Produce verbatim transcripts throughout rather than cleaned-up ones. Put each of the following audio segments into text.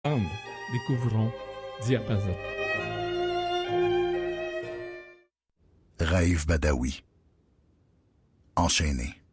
And, découvrons Diapason. Raïf Badawi. Enchaîné.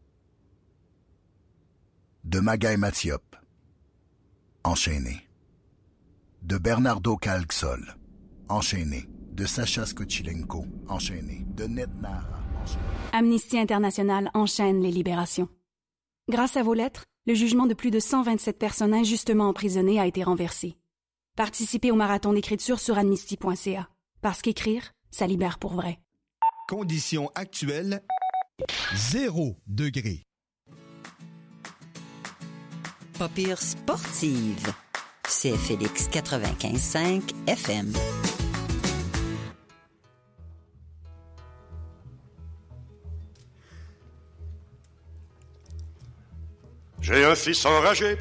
De Magaï Mathiop. Enchaîné. De Bernardo Calxol. Enchaîné. De Sacha Skochilenko. Enchaîné. De Ned Nara. Enchaîné. Amnesty International enchaîne les libérations. Grâce à vos lettres, le jugement de plus de cent vingt-sept personnes injustement emprisonnées a été renversé. Participez au marathon d'écriture sur amnesty point c a. Parce qu'écrire, ça libère pour vrai. Conditions actuelles, zéro degré. Pas pire sportive. C'est Félix quatre-vingt-quinze cinq F M. J'ai un fils enragé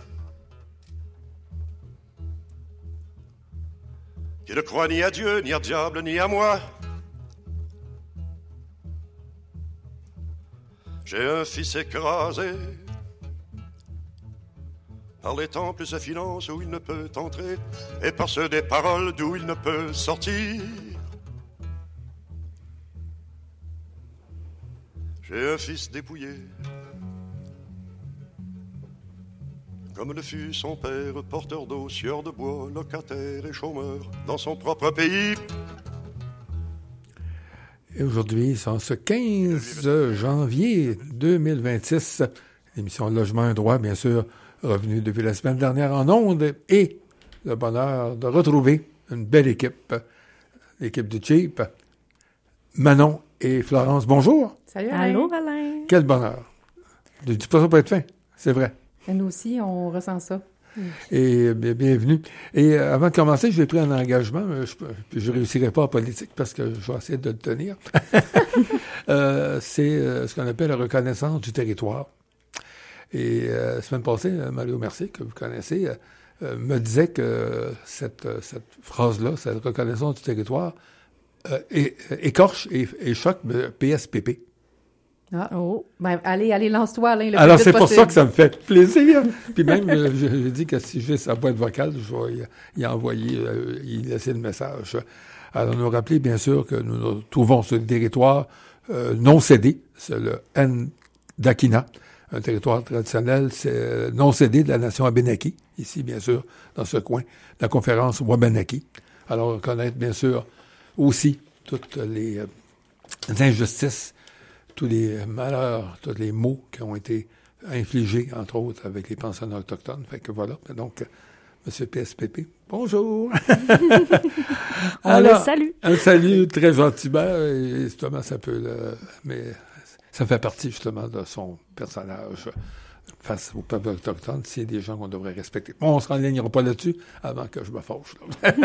qui ne croit ni à Dieu, ni à diable, ni à moi. J'ai un fils écrasé par les temples et finances où il ne peut entrer et par ceux des paroles d'où il ne peut sortir. J'ai un fils dépouillé comme le fut son père, porteur d'eau, sieur de bois, locataire et chômeur dans son propre pays. Et aujourd'hui, c'est en ce quinze janvier deux mille vingt-six, l'émission Logement un droit, bien sûr, revenue depuis la semaine dernière en ondes, et le bonheur de retrouver une belle équipe, l'équipe du Cheap, Manon et Florence. Bonjour. Salut Alain. Allô, Alain. Quel bonheur. Je ne dis pas ça pour être fin, c'est vrai. Et nous aussi, on ressent ça. Et bien, bienvenue. Et euh, avant de commencer, j'ai pris un engagement. Je ne réussirai pas en politique parce que je vais essayer de le tenir. euh, c'est euh, ce qu'on appelle la reconnaissance du territoire. Et euh, la semaine passée, Mario Mercier, que vous connaissez, euh, me disait que cette, cette phrase-là, cette reconnaissance du territoire, euh, é, écorche et, et choque le P S P P. Ah, oh. Ben, allez, allez, lance-toi, Alain. Le Alors, plus c'est vite pour possible. ça que ça me fait plaisir. Puis même, euh, j'ai dit que si j'ai sa boîte vocale, je vais y, y envoyer, euh, y laisser le message. Alors, nous rappeler, bien sûr, que nous nous trouvons sur le territoire euh, non cédé. C'est le Ndakina, un territoire traditionnel, c'est non cédé de la nation Abénaki, ici, bien sûr, dans ce coin, la conférence Wabanaki. Alors, reconnaître, bien sûr, aussi toutes les, euh, les injustices, tous les malheurs, tous les maux qui ont été infligés, entre autres, avec les pensionnats autochtones. Fait que voilà. Donc, M. P S P P, bonjour! On Alors, le salue. Un salut très gentiment, et justement, ça peut le... Mais ça fait partie, justement, de son personnage face au peuple autochtone. C'est des gens qu'on devrait respecter. Bon, on ne se renlignera pas là-dessus avant que je me fâche.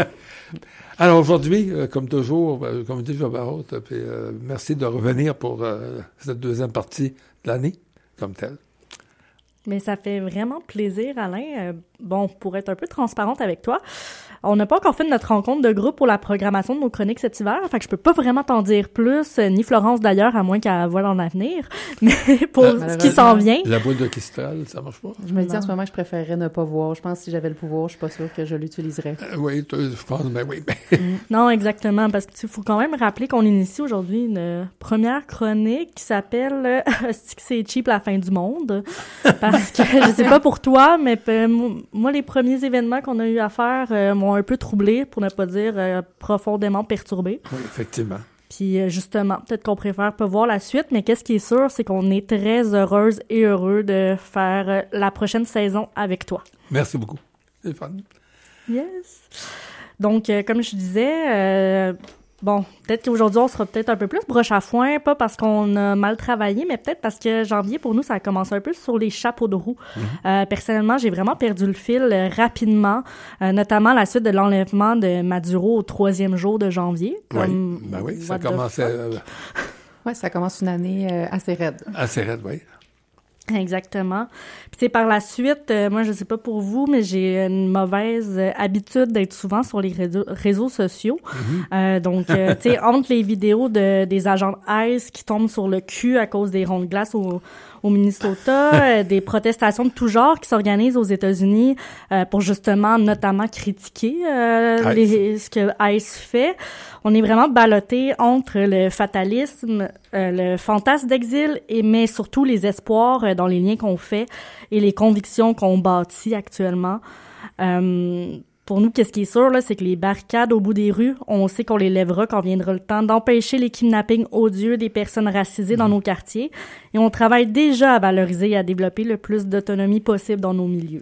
Alors aujourd'hui, euh, comme toujours, euh, comme je dis, je vais avoir hâte, puis euh, merci de revenir pour euh, cette deuxième partie de l'année, comme telle. Mais ça fait vraiment plaisir, Alain. Euh, bon, pour être un peu transparente avec toi, on n'a pas encore fait notre rencontre de groupe pour la programmation de nos chroniques cet hiver, fait que je peux pas vraiment t'en dire plus, euh, ni Florence d'ailleurs, à moins qu'elle voit en avenir. Mais pour Euh, ce qui s'en vient... La boule de cristal, ça marche pas? Je me dis Non. en ce moment que je préférerais ne pas voir. Je pense que si j'avais le pouvoir, je suis pas sûre que je l'utiliserais. Euh, oui, toi, je pense, ben oui. Ben... Non, exactement, parce qu'il faut quand même rappeler qu'on initie aujourd'hui une première chronique qui s'appelle euh, « Est-ce que c'est cheap la fin du monde? » Parce que, je sais pas pour toi, mais euh, moi, les premiers événements qu'on a eu à faire euh, m'ont un peu troublée, pour ne pas dire euh, profondément perturbée. Oui, effectivement. Puis euh, justement, peut-être qu'on préfère pas voir la suite, mais qu'est-ce qui est sûr, c'est qu'on est très heureuse et heureux de faire euh, la prochaine saison avec toi. Merci beaucoup. C'est fun. Yes! Donc, euh, comme je disais, euh, bon, peut-être qu'aujourd'hui, on sera peut-être un peu plus broche à foin, pas parce qu'on a mal travaillé, mais peut-être parce que janvier, pour nous, ça a commencé un peu sur les chapeaux de roue. Mm-hmm. Euh, personnellement, j'ai vraiment perdu le fil euh, rapidement, euh, notamment à la suite de l'enlèvement de Maduro au troisième jour de janvier. Oui, Comme, ben oui, ça what the commençait euh, Oui, ça commence une année euh, assez raide. assez raide, oui. Exactement. Puis tu sais, par la suite, euh, moi je sais pas pour vous, mais j'ai une mauvaise euh, habitude d'être souvent sur les réseaux, réseaux sociaux. Mm-hmm. Euh, donc, euh, tu sais, entre les vidéos de des agents de I C E qui tombent sur le cul à cause des ronds de glace au, au Minnesota, euh, des protestations de tout genre qui s'organisent aux États-Unis euh, pour justement, notamment, critiquer euh, les, ce que ICE fait. On est vraiment ballotté entre le fatalisme, euh, le fantasme d'exil, et mais surtout les espoirs euh, dans les liens qu'on fait et les convictions qu'on bâtit actuellement. Euh, Pour nous, qu'est-ce qui est sûr, là, c'est que les barricades au bout des rues, on sait qu'on les lèvera quand viendra le temps d'empêcher les kidnappings odieux des personnes racisées dans nos quartiers. Et on travaille déjà à valoriser et à développer le plus d'autonomie possible dans nos milieux.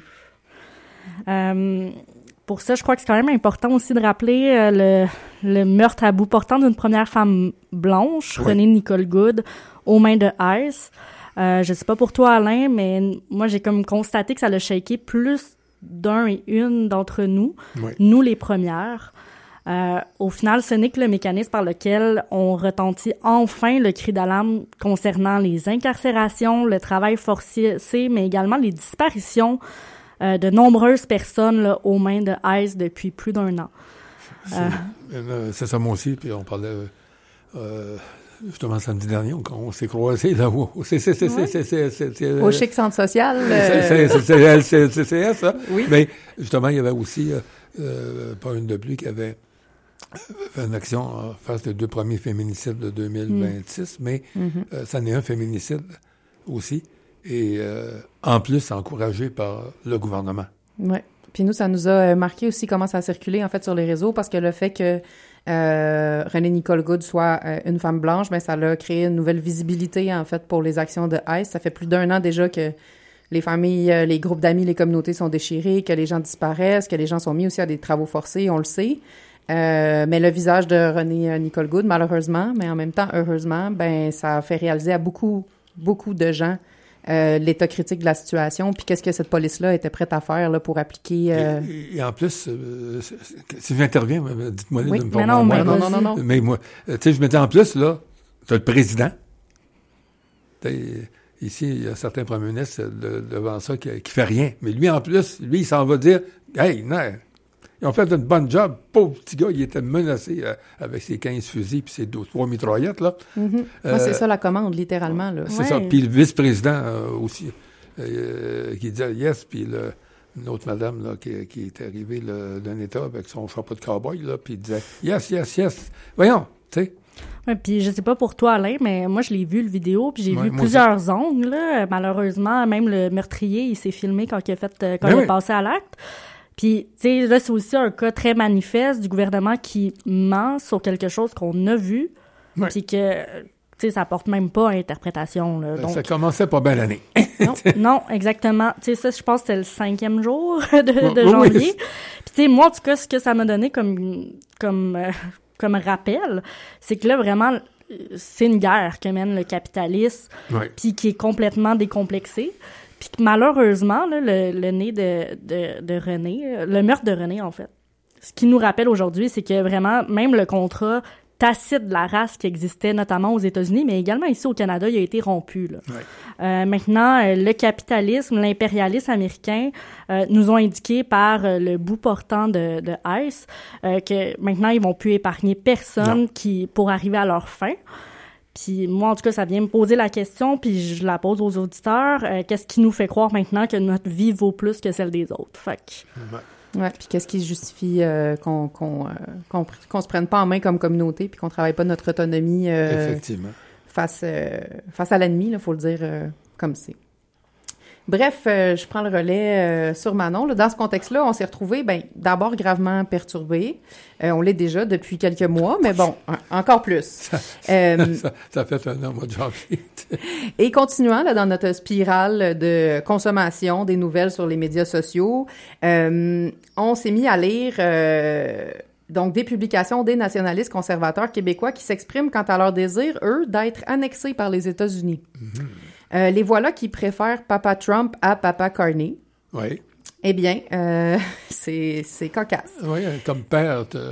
Euh, pour ça, je crois que c'est quand même important aussi de rappeler euh, le, le meurtre à bout portant d'une première femme blanche, oui. Renée Nicole Goode, aux mains de ICE. Euh, je sais pas pour toi, Alain, mais moi, j'ai comme constaté que ça l'a shaké plus d'un et une d'entre nous, oui. nous les premières. Euh, au final, ce n'est que le mécanisme par lequel on retentit enfin le cri d'alarme concernant les incarcérations, le travail forcé, mais également les disparitions euh, de nombreuses personnes là, aux mains de ICE depuis plus d'un an. C'est, euh, c'est ça, moi aussi, puis on parlait... Euh, justement, samedi dernier, on, on s'est croisés là-haut. C'est, c'est, c'est, ouais. c'est, c'est, c'est, c'est, Au Chic Centre Social. Euh... C'est, c'est, c'est, c'est, c'est, c'est ça. Oui. Mais justement, il y avait aussi, euh, euh, pas une de plus, qui avait fait une action en face des deux premiers féminicides de deux mille vingt-six, mm. mais mm-hmm. euh, ça n'est un féminicide aussi, et euh, en plus encouragé par le gouvernement. Oui. Puis nous, ça nous a marqué aussi comment ça a circulé, en fait, sur les réseaux, parce que le fait que Euh, Renée Nicole Goode soit euh, une femme blanche, mais ça a créé une nouvelle visibilité, en fait, pour les actions de ICE. Ça fait plus d'un an déjà que les familles, euh, les groupes d'amis, les communautés sont déchirés, que les gens disparaissent, que les gens sont mis aussi à des travaux forcés, on le sait. Euh, mais le visage de Renée Nicole Goode, malheureusement, mais en même temps, heureusement, ben ça a fait réaliser à beaucoup, beaucoup de gens Euh, l'état critique de la situation, puis qu'est-ce que cette police-là était prête à faire là, pour appliquer... Euh... Et, et en plus, euh, si j'interviens, dites-moi oui, de me mais non, moi, non, non, non, non. Mais moi, tu sais, je me dis en plus, là, tu as le président. Ici, il y a certains premiers ministres de, devant ça qui, qui fait rien. Mais lui, en plus, lui, il s'en va dire, « Hey, non, ils ont fait une bonne job. Pauvre petit gars, il était menacé euh, avec ses quinze fusils puis ses douze, trois mitraillettes, là. Mm-hmm. Euh, Moi, c'est ça la commande, littéralement, là. C'est ouais. ça. Puis le vice-président euh, aussi, euh, qui disait yes, puis le, une autre madame, là, qui, qui est arrivée là, d'un État avec son chapeau de cow-boy, là, puis il disait yes, yes, yes. Voyons, tu sais. Ouais, puis je sais pas pour toi, Alain, mais moi, je l'ai vu, le vidéo, puis j'ai ouais, vu plusieurs aussi. Angles, là. Malheureusement, même le meurtrier, il s'est filmé quand il a fait, quand ben il oui. est passé à l'acte. Puis, tu sais, là, c'est aussi un cas très manifeste du gouvernement qui ment sur quelque chose qu'on a vu, ouais. puis que, tu sais, ça porte même pas à interprétation. Là. Donc, ça commençait pas bien l'année. non, non, exactement. Tu sais, ça, je pense que c'était le cinquième jour de, de janvier. Oui. Puis, tu sais, moi, en tout cas, ce que ça m'a donné comme, comme, euh, comme rappel, c'est que là, vraiment, c'est une guerre que mène le capitalisme, ouais. puis qui est complètement décomplexé. Puis que malheureusement, là, le, le nez de, de, de Renée, le meurtre de Renée, en fait, ce qui nous rappelle aujourd'hui, c'est que vraiment, même le contrat tacite de la race qui existait notamment aux États-Unis, mais également ici au Canada, il a été rompu. Là. Ouais. Euh, maintenant, le capitalisme, l'impérialisme américain euh, nous ont indiqué par euh, le bout portant de, de ICE euh, que maintenant, ils vont plus épargner personne qui pour arriver à leur fin. Puis moi, en tout cas, ça vient me poser la question, puis je la pose aux auditeurs. Euh, qu'est-ce qui nous fait croire maintenant que notre vie vaut plus que celle des autres? Fait que... Ouais. Ouais, puis qu'est-ce qui justifie euh, qu'on, qu'on, euh, qu'on, qu'on se prenne pas en main comme communauté, puis qu'on travaille pas notre autonomie euh, Effectivement. face, euh, face à l'ennemi, il faut le dire euh, comme c'est. Bref, euh, je prends le relais euh, sur Manon. Là. Dans ce contexte-là, on s'est retrouvés, ben, d'abord gravement perturbés. Euh, on l'est déjà depuis quelques mois, mais bon, un, encore plus. Ça, euh, ça, ça fait un an, mois de janvier. Et continuant là, dans notre spirale de consommation des nouvelles sur les médias sociaux, euh, on s'est mis à lire... Euh, donc, des publications des nationalistes conservateurs québécois qui s'expriment quant à leur désir, eux, d'être annexés par les États-Unis. Mm-hmm. Euh, les voilà qui préfèrent Papa Trump à Papa Carney. Oui. Eh bien, euh, c'est, c'est cocasse. Oui, comme père. Te...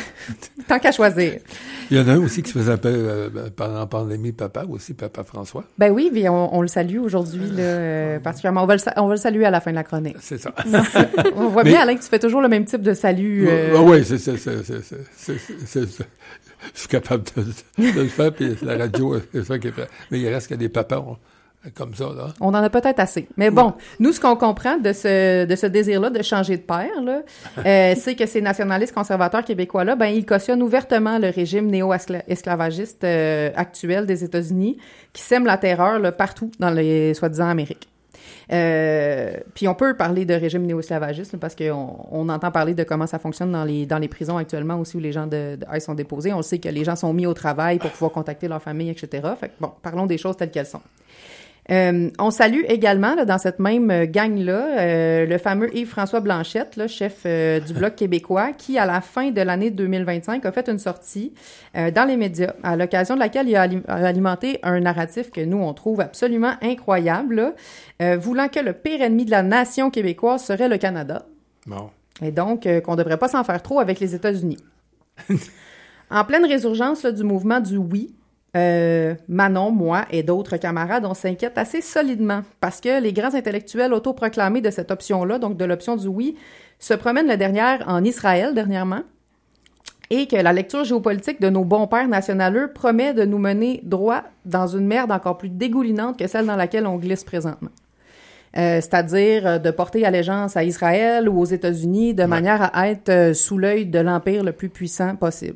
Tant qu'à choisir. Il y en a un aussi qui se faisait appeler euh, pendant la pandémie Papa, aussi Papa François. Ben oui, mais on, on le salue aujourd'hui, là, euh, particulièrement. On va, le, on va le saluer à la fin de la chronique. C'est ça. On voit mais... bien, Alain, que tu fais toujours le même type de salut. Euh... Ah oui, c'est ça. C'est, c'est, c'est, c'est, c'est, c'est, je suis capable de, de le faire, puis la radio, c'est ça qui est fait. Mais il reste que des papas. On... comme ça, là. On en a peut-être assez. Mais bon, ouais. nous, ce qu'on comprend de ce, de ce désir-là de changer de père, là, euh, c'est que ces nationalistes conservateurs québécois-là, ben, ils cautionnent ouvertement le régime néo-esclavagiste euh, actuel des États-Unis, qui sème la terreur là, partout dans les soi-disant Amériques. Euh, puis on peut parler de régime néo-esclavagiste parce qu'on on entend parler de comment ça fonctionne dans les dans les prisons actuellement aussi où les gens de, de ICE sont déposés. On sait que les gens sont mis au travail pour pouvoir contacter leur famille, et cetera. Fait que bon, parlons des choses telles qu'elles sont. Euh, on salue également là, dans cette même gang-là euh, le fameux Yves-François Blanchette, là, chef euh, du Bloc québécois, qui, à la fin de l'année deux mille vingt-cinq, a fait une sortie euh, dans les médias, à l'occasion de laquelle il a, alim- a alimenté un narratif que nous, on trouve absolument incroyable, là, euh, voulant que le pire ennemi de la nation québécoise serait le Canada. Bon. Et donc, euh, qu'on ne devrait pas s'en faire trop avec les États-Unis. En pleine résurgence là, du mouvement du oui, Euh, Manon, moi et d'autres camarades, on s'inquiète assez solidement parce que les grands intellectuels autoproclamés de cette option-là, donc de l'option du oui, se promènent le dernier en Israël dernièrement et que la lecture géopolitique de nos bons pères nationaleux promet de nous mener droit dans une merde encore plus dégoulinante que celle dans laquelle on glisse présentement. Euh, c'est-à-dire de porter allégeance à Israël ou aux États-Unis de ouais. manière à être euh, sous l'œil de l'empire le plus puissant possible.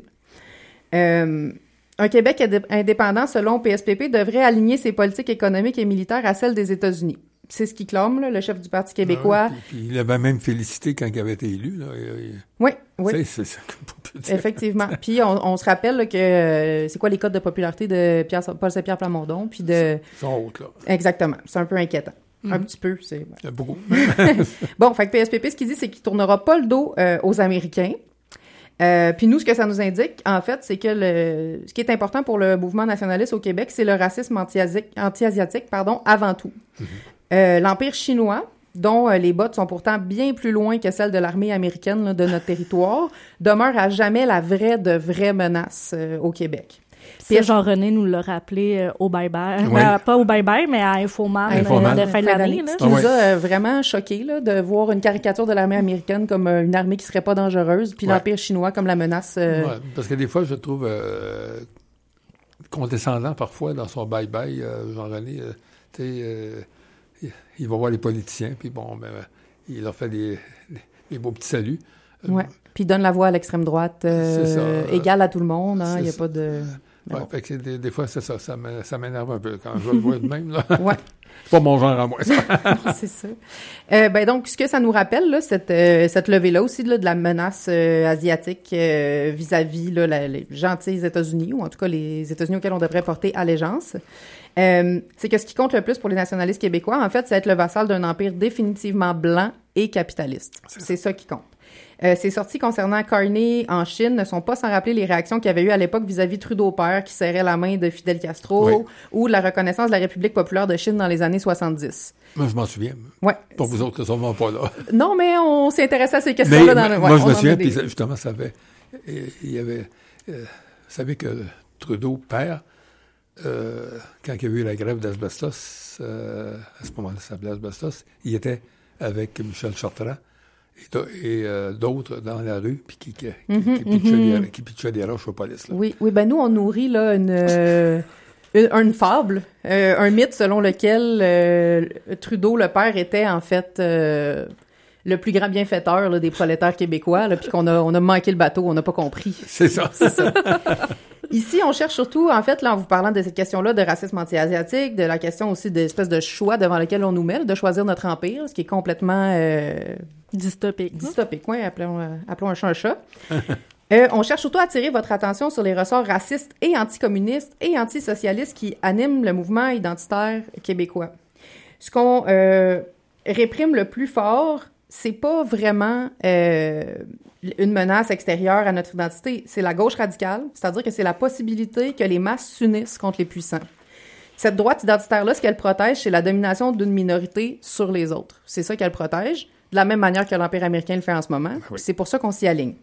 Euh, Un Québec indépendant, selon P S P P, devrait aligner ses politiques économiques et militaires à celles des États-Unis. C'est ce qu'il clame, là, le chef du Parti québécois. Ah, puis, puis il avait même félicité quand il avait été élu. Là. Il, oui, oui. C'est, c'est ça qu'on peut dire. Effectivement. Puis on, on se rappelle là, que euh, c'est quoi les codes de popularité de Pierre, Paul Saint-Pierre Plamondon. Puis de... Ils sont hautes, là. Exactement. C'est un peu inquiétant. Mm-hmm. Un petit peu, c'est... Ouais. Beaucoup. Bon, fait que P S P P, ce qu'il dit, c'est qu'il tournera pas le dos euh, aux Américains. Euh, puis nous, ce que ça nous indique, en fait, c'est que le, ce qui est important pour le mouvement nationaliste au Québec, c'est le racisme anti-asiatique, anti-asiatique pardon, avant tout. Mm-hmm. Euh, l'Empire chinois, dont euh, les bottes sont pourtant bien plus loin que celles de l'armée américaine là, de notre territoire, demeure à jamais la vraie de vraie menace euh, au Québec. Puis Jean-René nous l'a rappelé euh, au bye-bye. Oui. Euh, pas au bye-bye, mais à Infoman, Infoman. Euh, de fin de l'année. Là. Ce qui Ah, nous ouais. a euh, vraiment choqués, là, de voir une caricature de l'armée américaine comme euh, une armée qui serait pas dangereuse, puis ouais. l'Empire chinois comme la menace... Euh... Ouais, parce que des fois, je trouve euh, condescendant parfois dans son bye-bye, euh, Jean-René. Euh, tu sais, euh, il, il va voir les politiciens, puis bon, ben, il leur fait des, des, des beaux petits saluts. Ouais. Puis il donne la voix à l'extrême droite, euh, égale à tout le monde. Il hein, n'y a pas de... Ouais, fait que des, des fois, c'est ça, ça, me, ça m'énerve un peu quand je le vois de même, là. Ouais. C'est pas mon genre à moi, ça. C'est ça. Euh, ben donc, ce que ça nous rappelle, là, cette, euh, cette levée-là aussi, là, de la menace euh, asiatique euh, vis-à-vis là, la, les gentils États-Unis, ou en tout cas les États-Unis auxquels on devrait porter allégeance, euh, c'est que ce qui compte le plus pour les nationalistes québécois, en fait, c'est être le vassal d'un empire définitivement blanc et capitaliste. C'est, c'est ça qui compte. Euh, ces sorties concernant Carney en Chine ne sont pas sans rappeler les réactions qu'il y avait eu à l'époque vis-à-vis Trudeau père qui serrait la main de Fidel Castro oui. ou de la reconnaissance de la République populaire de Chine dans les années soixante-dix. Moi, je m'en souviens. Ouais. Pour vous autres, sûrement pas là. Non, mais on s'est intéressé à ces questions-là. Mais, dans le, moi, ouais, je me souviens, puis des... justement, ça avait... Il y avait... Euh, vous savez que Trudeau père, euh, quand il y a eu la grève d'asbestos, euh, à ce moment-là, ça s'appelait asbestos, il était avec Michel Chartrand et, et euh, d'autres dans la rue, puis qui, qui, mm-hmm, qui, pitchaient mm-hmm. des, qui pitchaient des roches aux polices. Là. Oui, oui, ben nous, on nourrit là une... Euh... Une, une fable, euh, un mythe selon lequel euh, Trudeau, le père, était en fait euh, le plus grand bienfaiteur là, des prolétaires québécois, là, puis qu'on a, on a manqué le bateau, on n'a pas compris. C'est ça. C'est ça. Ici, on cherche surtout, en fait, là, en vous parlant de cette question-là de racisme anti-asiatique, de la question aussi d'espèce de choix devant lequel on nous met, de choisir notre empire, ce qui est complètement... Euh, dystopique. Dystopique, oui, appelons, euh, appelons un chat un chat. Euh, on cherche surtout à attirer votre attention sur les ressorts racistes et anticommunistes et antisocialistes qui animent le mouvement identitaire québécois. Ce qu'on euh, réprime le plus fort, c'est pas vraiment euh, une menace extérieure à notre identité, c'est la gauche radicale, c'est-à-dire que c'est la possibilité que les masses s'unissent contre les puissants. Cette droite identitaire-là, ce qu'elle protège, c'est la domination d'une minorité sur les autres. C'est ça qu'elle protège, de la même manière que l'Empire américain le fait en ce moment. Oui. C'est pour ça qu'on s'y aligne.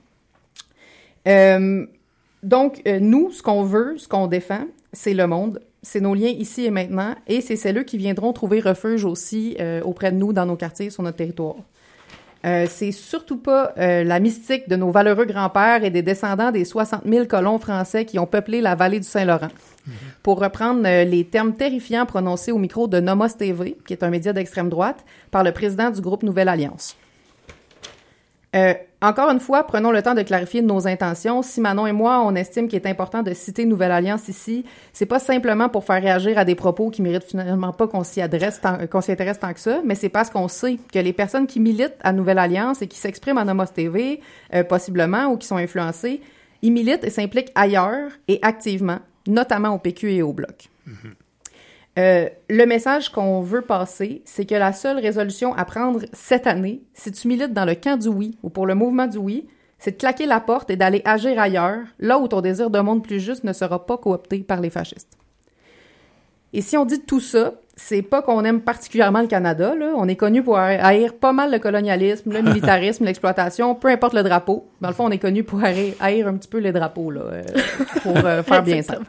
Euh, donc, euh, nous, ce qu'on veut, ce qu'on défend, c'est le monde, c'est nos liens ici et maintenant, et c'est celles qui viendront trouver refuge aussi euh, auprès de nous dans nos quartiers, sur notre territoire. Euh, c'est surtout pas euh, la mystique de nos valeureux grands-pères et des descendants des soixante mille colons français qui ont peuplé la vallée du Saint-Laurent. Mm-hmm. Pour reprendre euh, les termes terrifiants prononcés au micro de Nomos T V, qui est un média d'extrême droite, par le président du groupe Nouvelle Alliance. Euh, encore une fois, prenons le temps de clarifier nos intentions. Si Manon et moi, on estime qu'il est important de citer Nouvelle Alliance ici, c'est pas simplement pour faire réagir à des propos qui méritent finalement pas qu'on s'y adresse, tant, qu'on s'y intéresse tant que ça, mais c'est parce qu'on sait que les personnes qui militent à Nouvelle Alliance et qui s'expriment à Nomos T V, euh, possiblement, ou qui sont influencées, ils militent et s'impliquent ailleurs et activement, notamment au P Q et au Bloc. Mm-hmm. Euh, le message qu'on veut passer, c'est que la seule résolution à prendre cette année, si tu milites dans le camp du oui ou pour le mouvement du oui, c'est de claquer la porte et d'aller agir ailleurs, là où ton désir de monde plus juste ne sera pas coopté par les fascistes. Et si on dit tout ça, c'est pas qu'on aime particulièrement le Canada, là. On est connu pour haïr pas mal le colonialisme, le militarisme, l'exploitation, peu importe le drapeau. Dans le fond, on est connu pour haïr, haïr un petit peu les drapeaux, là, euh, pour euh, faire bien ça.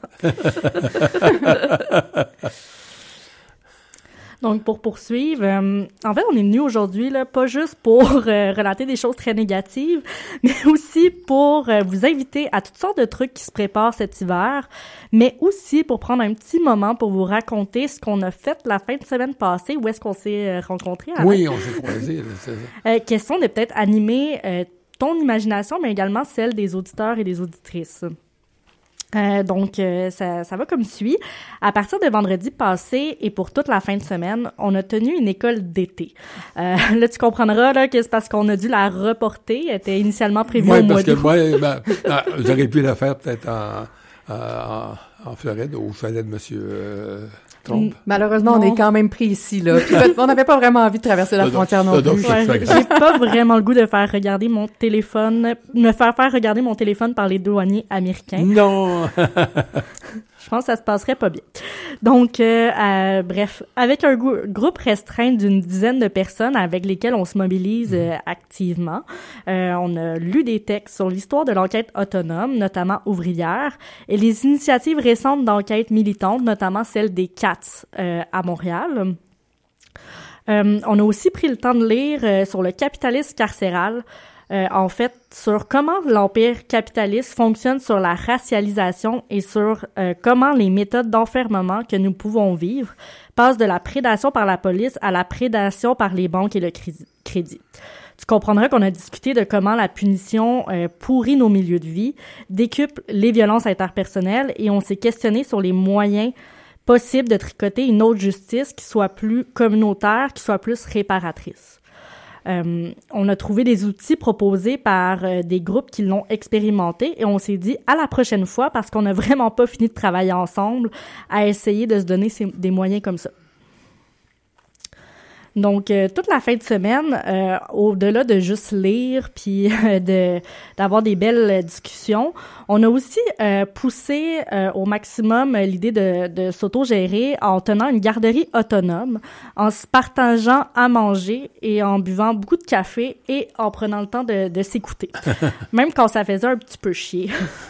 Donc, pour poursuivre, euh, en fait, on est venu aujourd'hui, là, pas juste pour euh, relater des choses très négatives, mais aussi pour euh, vous inviter à toutes sortes de trucs qui se préparent cet hiver, mais aussi pour prendre un petit moment pour vous raconter ce qu'on a fait la fin de semaine passée, où est-ce qu'on s'est euh, rencontrés. Oui, on s'est croisés. euh, question de peut-être animer euh, ton imagination, mais également celle des auditeurs et des auditrices. Euh, donc, euh, ça, ça va comme suit. À partir de vendredi passé et pour toute la fin de semaine, on a tenu une école d'été. Euh, là, tu comprendras là, que c'est parce qu'on a dû la reporter. Elle était initialement prévue ouais, au mois d'août. Oui, parce que moi, ben, j'aurais pu la faire peut-être en, en, en Floride, au chalet de Monsieur euh, Trump. Malheureusement, non. on est quand même pris ici, là. Puis on n'avait pas vraiment envie de traverser la frontière non, non plus. Ouais, j'ai pas vraiment le goût de faire regarder mon téléphone, me faire faire regarder mon téléphone par les douaniers américains. Non! Je pense que ça se passerait pas bien. Donc, euh, euh, bref, avec un gou- groupe restreint d'une dizaine de personnes avec lesquelles on se mobilise euh, activement, euh, on a lu des textes sur l'histoire de l'enquête autonome, notamment ouvrière, et les initiatives récentes d'enquête militantes, notamment celle des C A T S euh, à Montréal. Euh, on a aussi pris le temps de lire euh, sur le capitalisme carcéral, Euh, en fait, sur comment l'empire capitaliste fonctionne sur la racialisation et sur euh, comment les méthodes d'enfermement que nous pouvons vivre passent de la prédation par la police à la prédation par les banques et le crédit. Tu comprendras qu'on a discuté de comment la punition euh, pourrit nos milieux de vie, décuple les violences interpersonnelles et on s'est questionné sur les moyens possibles de tricoter une autre justice qui soit plus communautaire, qui soit plus réparatrice. Euh, on a trouvé des outils proposés par euh, des groupes qui l'ont expérimenté et on s'est dit à la prochaine fois, parce qu'on n'a vraiment pas fini de travailler ensemble, à essayer de se donner ces, des moyens comme ça. Donc, euh, toute la fin de semaine, euh, au-delà de juste lire puis euh, de d'avoir des belles discussions, on a aussi euh, poussé euh, au maximum l'idée de, de s'autogérer en tenant une garderie autonome, en se partageant à manger et en buvant beaucoup de café et en prenant le temps de, de s'écouter, même quand ça faisait un petit peu chier.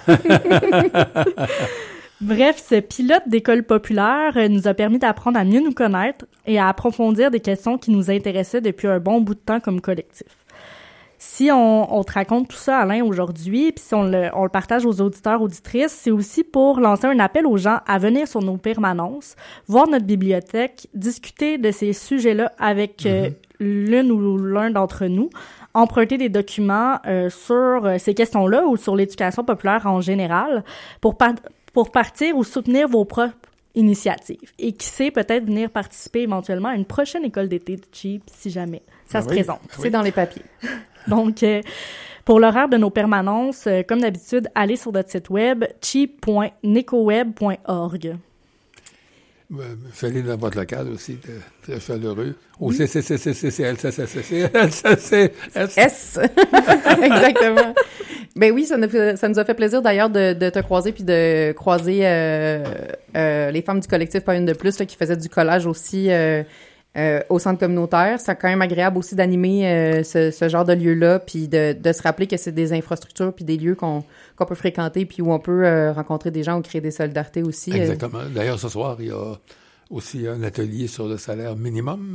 Bref, ce pilote d'école populaire nous a permis d'apprendre à mieux nous connaître et à approfondir des questions qui nous intéressaient depuis un bon bout de temps comme collectif. Si on, on te raconte tout ça, Alain, aujourd'hui, puis si on le, on le partage aux auditeurs, auditrices, c'est aussi pour lancer un appel aux gens à venir sur nos permanences, voir notre bibliothèque, discuter de ces sujets-là avec euh, mm-hmm. l'une ou l'un d'entre nous, emprunter des documents euh, sur euh, ces questions-là ou sur l'éducation populaire en général pour pas pour partir ou soutenir vos propres initiatives. Et qui sait, peut-être venir participer éventuellement à une prochaine école d'été de Cheap, si jamais ça ben se oui, présente. ben C'est oui. dans les papiers. Donc, euh, pour l'horaire de nos permanences, euh, comme d'habitude, allez sur notre site web cheap point necoweb point org. Fallait dans votre local aussi, très chaleureux. Au C C C C C C L C C C C L C C S. S. Exactement. Ben oui, ça nous, fait, ça nous a fait plaisir d'ailleurs de, de te croiser puis de croiser euh, euh, les femmes du collectif Pas une de plus là, qui faisaient du collage aussi euh, euh, au centre communautaire. C'est quand même agréable aussi d'animer euh, ce, ce genre de lieu-là puis de, de se rappeler que c'est des infrastructures puis des lieux qu'on, qu'on peut fréquenter puis où on peut euh, rencontrer des gens ou créer des solidarités aussi. Exactement. D'ailleurs, ce soir, il y a aussi un atelier sur le salaire minimum.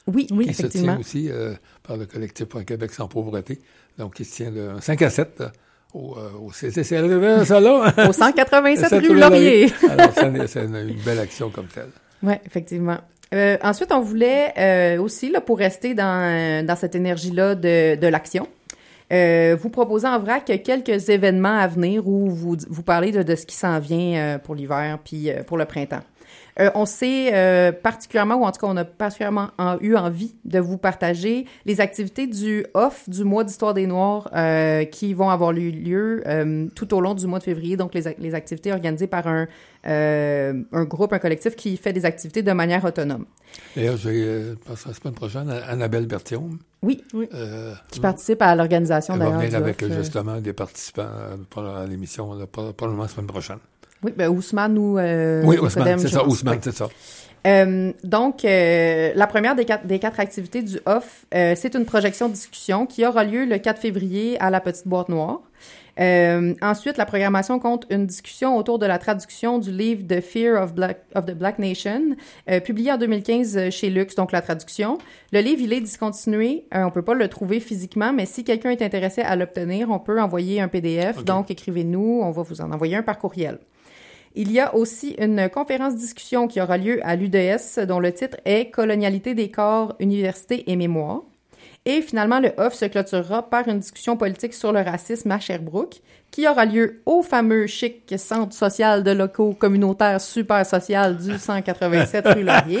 Oui, oui, qui effectivement. se tient aussi euh, par le collectif pour un Québec sans pauvreté. Donc, il se tient de cinq à sept là, au, euh, au C C C L V, ça là. Au cent quatre-vingt-sept rue Laurier. Alors, c'est, c'est une, une belle action comme telle. Oui, effectivement. Euh, ensuite, on voulait euh, aussi, là, pour rester dans, dans cette énergie-là de, de l'action, euh, vous proposer en vrac quelques événements à venir où vous, vous parlez de, de ce qui s'en vient euh, pour l'hiver puis euh, pour le printemps. Euh, on sait euh, particulièrement, ou en tout cas, on a particulièrement en, eu envie de vous partager les activités du O F, du mois d'Histoire des Noirs, euh, qui vont avoir eu lieu euh, tout au long du mois de février. Donc, les, les activités organisées par un, euh, un groupe, un collectif qui fait des activités de manière autonome. D'ailleurs, j'ai, euh, la semaine prochaine, Annabelle Berthiaume. Oui, oui. Euh, qui participe à l'organisation, elle d'ailleurs. Elle va venir avec, off, justement, euh... des participants pour l'émission, là, probablement la semaine prochaine. Oui, ben Ousmane ou... Euh, oui, Ousmane, c'est ça, Ousmane, c'est ça. Euh, donc, euh, la première des quatre, des quatre activités du O F, euh, c'est une projection-discussion qui aura lieu le quatre février à la Petite Boîte Noire. Euh, ensuite, la programmation compte une discussion autour de la traduction du livre The Fear of, Black, of the Black Nation, euh, publié en deux mille quinze chez Lux, donc la traduction. Le livre, il est discontinué. Euh, on peut pas le trouver physiquement, mais si quelqu'un est intéressé à l'obtenir, on peut envoyer un P D F. Okay. Donc, écrivez-nous, on va vous en envoyer un par courriel. Il y a aussi une conférence-discussion qui aura lieu à l'U D S, dont le titre est « Colonialité des corps, université et mémoire ». Et finalement, le O F se clôturera par une discussion politique sur le racisme à Sherbrooke, qui aura lieu au fameux chic centre social de locaux communautaires super social du cent quatre-vingt-sept rue Laurier.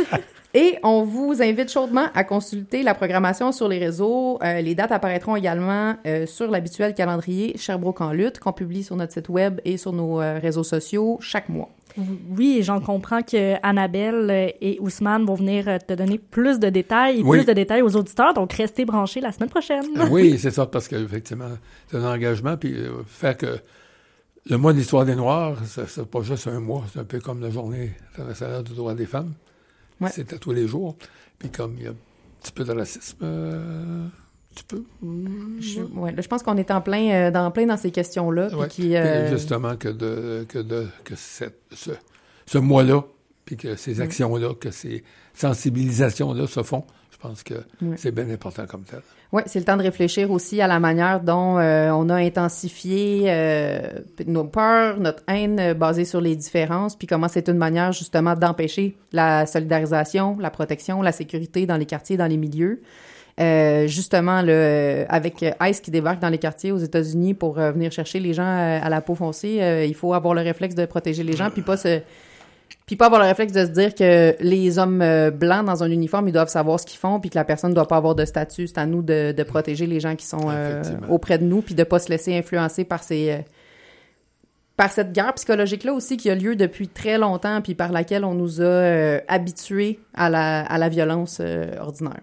Et on vous invite chaudement à consulter la programmation sur les réseaux. Euh, les dates apparaîtront également euh, sur l'habituel calendrier Sherbrooke en lutte qu'on publie sur notre site web et sur nos euh, réseaux sociaux chaque mois. Oui, j'en comprends que Annabelle et Ousmane vont venir te donner plus de détails et oui. plus de détails aux auditeurs, donc restez branchés la semaine prochaine. Oui, c'est ça, parce qu'effectivement, c'est un engagement, puis euh, faire que le mois de l'Histoire des Noirs, ça, c'est pas juste un mois, c'est un peu comme la Journée internationale du droit des femmes. Ouais. C'est à tous les jours. Puis comme il y a un petit peu de racisme, euh, un petit peu. Je, ouais, là, je pense qu'on est en plein, euh, dans, plein dans ces questions-là. Ouais. Puis qui, euh... justement, que, de, que, de, que cette, ce, ce mois-là, puis que ces actions-là, que ces sensibilisations-là se font, je pense que ouais. c'est bien important comme tel. Oui, c'est le temps de réfléchir aussi à la manière dont euh, on a intensifié euh, nos peurs, notre haine euh, basée sur les différences, puis comment c'est une manière justement d'empêcher la solidarisation, la protection, la sécurité dans les quartiers, dans les milieux. Euh, justement, là, avec ICE qui débarque dans les quartiers aux États-Unis pour euh, venir chercher les gens euh, à la peau foncée, euh, il faut avoir le réflexe de protéger les gens, puis pas se... Puis pas avoir le réflexe de se dire que les hommes euh, blancs dans un uniforme, ils doivent savoir ce qu'ils font, puis que la personne ne doit pas avoir de statut. C'est à nous de, de protéger les gens qui sont euh, auprès de nous, puis de pas se laisser influencer par ces euh, par cette guerre psychologique-là aussi qui a lieu depuis très longtemps, puis par laquelle on nous a euh, habitués à la, à la violence euh, ordinaire.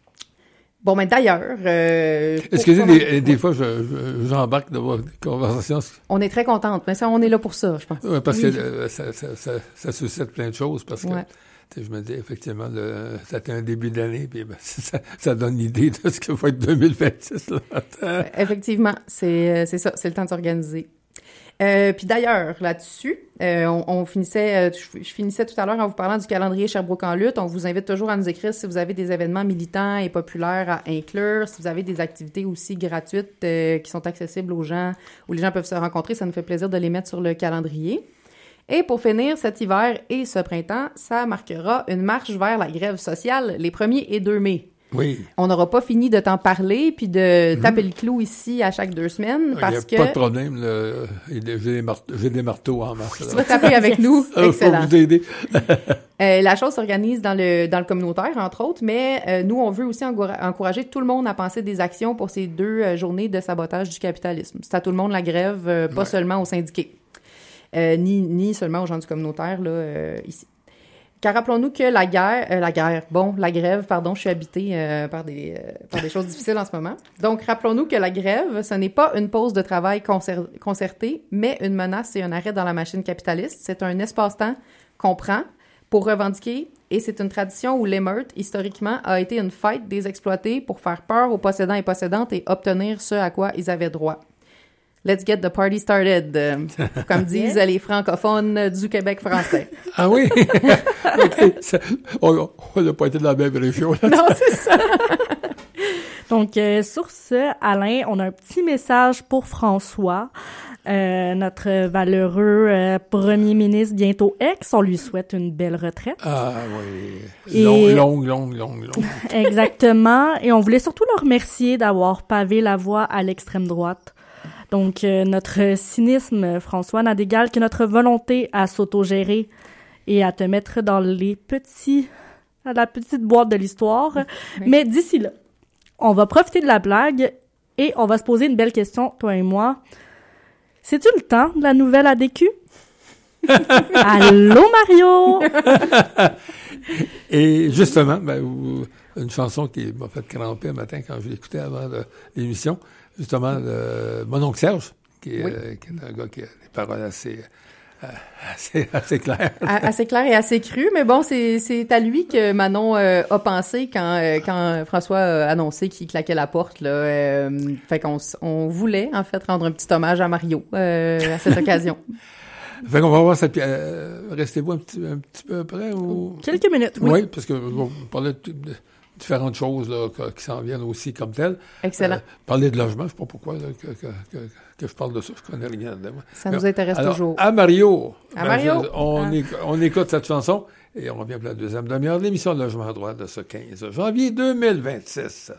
Bon, mais d'ailleurs... Euh, Excusez, des, ouais. des fois, je, je, j'embarque dans vos conversations. On est très contente, mais ça, on est là pour ça, je pense. Oui, parce oui. que euh, ça, ça, ça, ça suscite plein de choses, parce que ouais. je me dis, effectivement, le, c'était un début d'année, puis ben, ça, ça donne l'idée de ce que va être deux mille vingt-six. Là. Effectivement, c'est, c'est ça, c'est le temps de s'organiser. Euh, puis d'ailleurs, là-dessus, euh, on, on finissait, euh, je, je finissais tout à l'heure en vous parlant du calendrier Sherbrooke en lutte. On vous invite toujours à nous écrire si vous avez des événements militants et populaires à inclure, si vous avez des activités aussi gratuites euh, qui sont accessibles aux gens, où les gens peuvent se rencontrer. Ça nous fait plaisir de les mettre sur le calendrier. Et pour finir, cet hiver et ce printemps, ça marquera une marche vers la grève sociale les premier et deux mai. Oui. On n'aura pas fini de t'en parler puis de mmh. taper le clou ici à chaque deux semaines parce que... Il n'y a pas de problème. Là. J'ai, des marteaux, j'ai des marteaux en masse. Tu vas taper avec nous. Excellent. Faut vous aider. euh, la chose s'organise dans le, dans le communautaire, entre autres, mais euh, nous, on veut aussi encoura- encourager tout le monde à penser des actions pour ces deux euh, journées de sabotage du capitalisme. C'est à tout le monde la grève, euh, pas ouais. seulement aux syndiqués, euh, ni, ni seulement aux gens du communautaire là, euh, ici. Car rappelons-nous que la guerre, euh, la guerre, bon, la grève, pardon, je suis habitée euh, par des euh, par des choses difficiles en ce moment. Donc, rappelons-nous que la grève, ce n'est pas une pause de travail concer- concertée, mais une menace et un arrêt dans la machine capitaliste. C'est un espace-temps qu'on prend pour revendiquer, et c'est une tradition où l'émeute, historiquement, a été une fête des exploités pour faire peur aux possédants et possédantes et obtenir ce à quoi ils avaient droit. Let's get the party started, euh, comme disent yeah. les francophones du Québec français. Ah oui? OK. Ça, on n'a pas été dans la même région. Là. Non, c'est ça. Donc, euh, sur ce, Alain, on a un petit message pour François, euh, notre valeureux euh, premier ministre, bientôt ex. On lui souhaite une belle retraite. Ah oui. Et... Longue, longue, longue, longue, longue. Exactement. Et on voulait surtout le remercier d'avoir pavé la voie à l'extrême droite. Donc, euh, notre cynisme, François, n'a d'égal que notre volonté à s'autogérer et à te mettre dans les petits, à la petite boîte de l'histoire. Oui. Mais d'ici là, on va profiter de la blague et on va se poser une belle question, toi et moi. C'est-tu le temps de la nouvelle A D Q? Allô, Mario! Et justement, ben, une chanson qui m'a fait cramper un matin quand je l'écoutais avant de, l'émission, justement, de mon oncle Serge, qui est, oui. euh, qui est un gars qui a des paroles assez... Euh, assez, assez clair. Assez clair et assez cru, mais bon, c'est, c'est à lui que Manon euh, a pensé quand, euh, quand François a annoncé qu'il claquait la porte. Là, euh, fait qu'on on voulait, en fait, rendre un petit hommage à Mario euh, à cette occasion. Fait qu'on va voir cette pièce. Euh, restez-vous un petit, un petit peu près ou... Quelques minutes, oui. Oui, parce que on parlait de, de différentes choses là, que, qui s'en viennent aussi comme telles. Excellent. Euh, parler de logement, je ne sais pas pourquoi là, que, que, que, que je parle de ça, je connais rien de moi. Ça nous intéresse alors, toujours. À Mario. À ben, Mario. Je, on, ah. éc- on écoute cette chanson et on revient pour la deuxième demi-heure de l'émission de Logement à droite de ce quinze janvier deux mille vingt-six.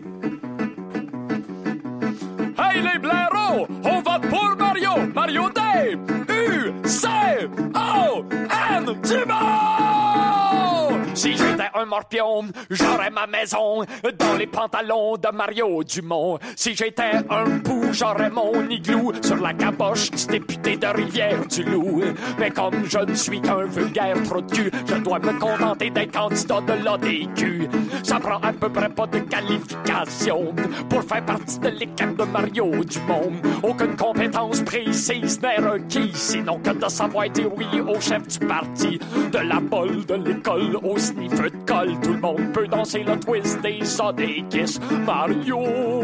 Hey les blaireaux, on vote pour Mario, Mario Day, U C O N Dumont! Si j'étais un morpion, j'aurais ma maison dans les pantalons de Mario Dumont. Si j'étais un pou, j'aurais mon igloo sur la caboche du député de Rivière-du-Loup. Mais comme je ne suis qu'un vulgaire trou de cul, je dois me contenter d'être candidat de l'A D Q. Ça prend à peu près pas de qualification pour faire partie de l'équipe de Mario Dumont. Aucune compétence précise n'est requise, sinon que de savoir dire oui au chef du parti. De la bolle de l'école au sniff de colle, tout le monde peut danser le twist des ça des kiss. Mario,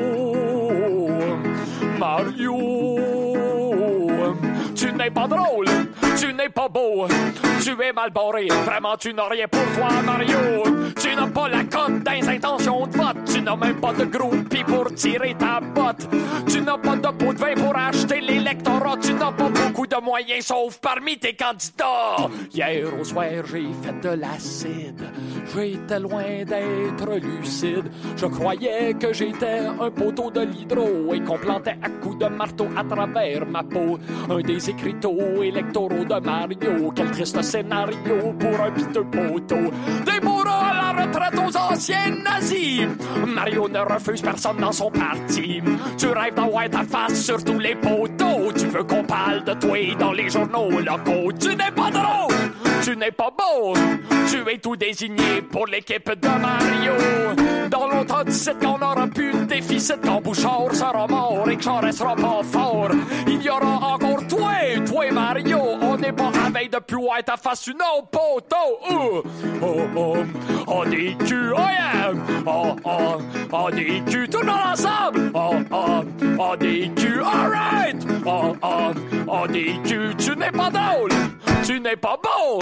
Mario, tu n'es pas drôle, tu n'es pas beau, tu es mal barré, vraiment tu n'as rien pour toi Mario. Tu n'as pas la cote des intentions de vote, tu n'as même pas de groupie pour tirer ta botte. Tu n'as pas de pot de vin pour acheter l'électorat, tu n'as pas beaucoup de moyens sauf parmi tes candidats. Hier au soir j'ai fait de l'acide, j'étais loin d'être lucide. Je croyais que j'étais un poteau de l'hydro et qu'on plantait à coups de marteau à travers ma peau un des écriteaux électoraux de Mario. Quel triste scénario pour un piteux poteau. Des bourreaux à la retraite aux anciens nazis. Mario ne refuse personne dans son parti. Tu rêves d'avoir ta face sur tous les poteaux. Tu veux qu'on parle de toi dans les journaux locaux. Tu n'es pas drôle, tu n'es pas beau, tu es tout désigné pour l'équipe de Mario. Dans longtemps d'ici qu'on aura plus de déficit, quand Bouchard sera mort et que j'en restera pas fort. Il y aura encore toi, toi Mario. On n'est pas à veille de plus voir ta face une autre poteau. Oh, oh, oh, A D Q, oh yeah. Oh, oh, A D Q, tout le monde ensemble. Oh, oh, A D Q, alright. Oh, oh, A D Q, tu n'es pas drôle, tu n'es pas beau.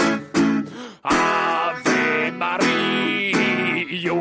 Ave Mario.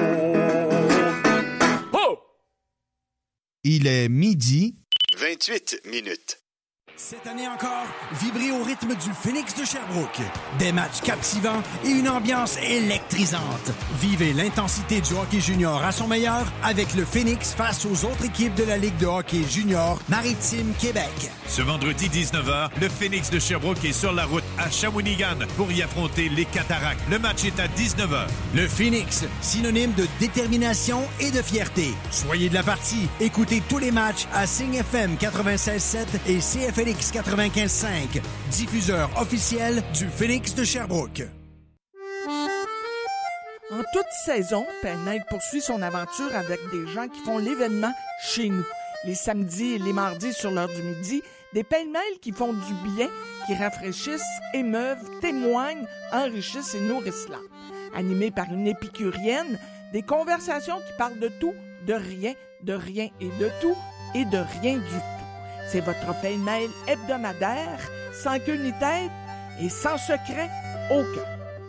Oh! Il est midi. vingt-huit minutes. Cette année encore, vibrez au rythme du Phoenix de Sherbrooke. Des matchs captivants et une ambiance électrisante. Vivez l'intensité du hockey junior à son meilleur avec le Phoenix face aux autres équipes de la Ligue de hockey junior Maritime Québec. Ce vendredi dix-neuf heures, le Phoenix de Sherbrooke est sur la route à Shawinigan pour y affronter les Cataractes. Le match est à dix-neuf heures. Le Phoenix, synonyme de détermination et de fierté. Soyez de la partie. Écoutez tous les matchs à Signe F M quatre-vingt-seize sept et C F L X quatre-vingt-quinze cinq, diffuseur officiel du Phoenix de Sherbrooke. En toute saison, Pêle-Mêle poursuit son aventure avec des gens qui font l'événement chez nous. Les samedis et les mardis sur l'heure du midi, des Pêle-Mêle qui font du bien, qui rafraîchissent, émeuvent, témoignent, enrichissent et nourrissent l'âme. Animés par une épicurienne, des conversations qui parlent de tout, de rien, de rien et de tout, et de rien du tout. C'est votre pêle-mêle hebdomadaire, sans queue ni tête et sans secret aucun.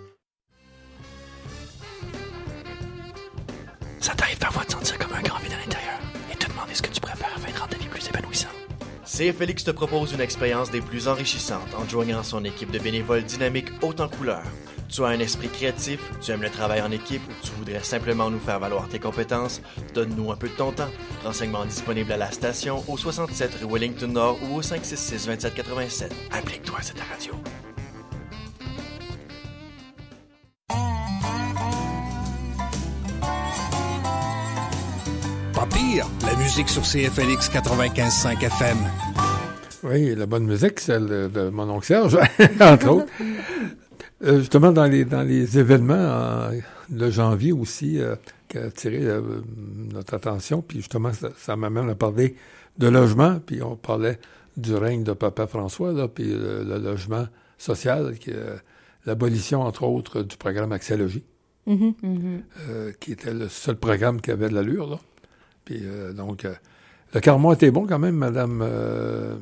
Ça t'arrive parfois de sentir comme un grand vide à l'intérieur et te demander ce que tu préfères afin de rendre ta vie plus épanouissante. C F L X te propose une expérience des plus enrichissantes en joignant son équipe de bénévoles dynamiques haute en couleurs. Tu as un esprit créatif, tu aimes le travail en équipe ou tu voudrais simplement nous faire valoir tes compétences, donne-nous un peu de ton temps. Renseignements disponibles à la station au soixante-sept rue Wellington Nord ou au cinq six six vingt-sept quatre-vingt-sept. Applique-toi, c'est ta radio. Pas pire, la musique sur C F L X quatre-vingt-quinze cinq F M. Oui, la bonne musique, celle de, de mon oncle Serge, entre autres. Euh, justement, dans les dans les événements euh, de janvier aussi, euh, qui a attiré euh, notre attention, puis justement, ça, ça m'amène à parler de logement, puis on parlait du règne de Papa François, là, puis le, le logement social, qui, euh, l'abolition, entre autres, du programme Axiologie, mm-hmm. Mm-hmm. Euh, qui était le seul programme qui avait de l'allure, là. Puis euh, donc, euh, le Carmont était bon quand même, Madame euh,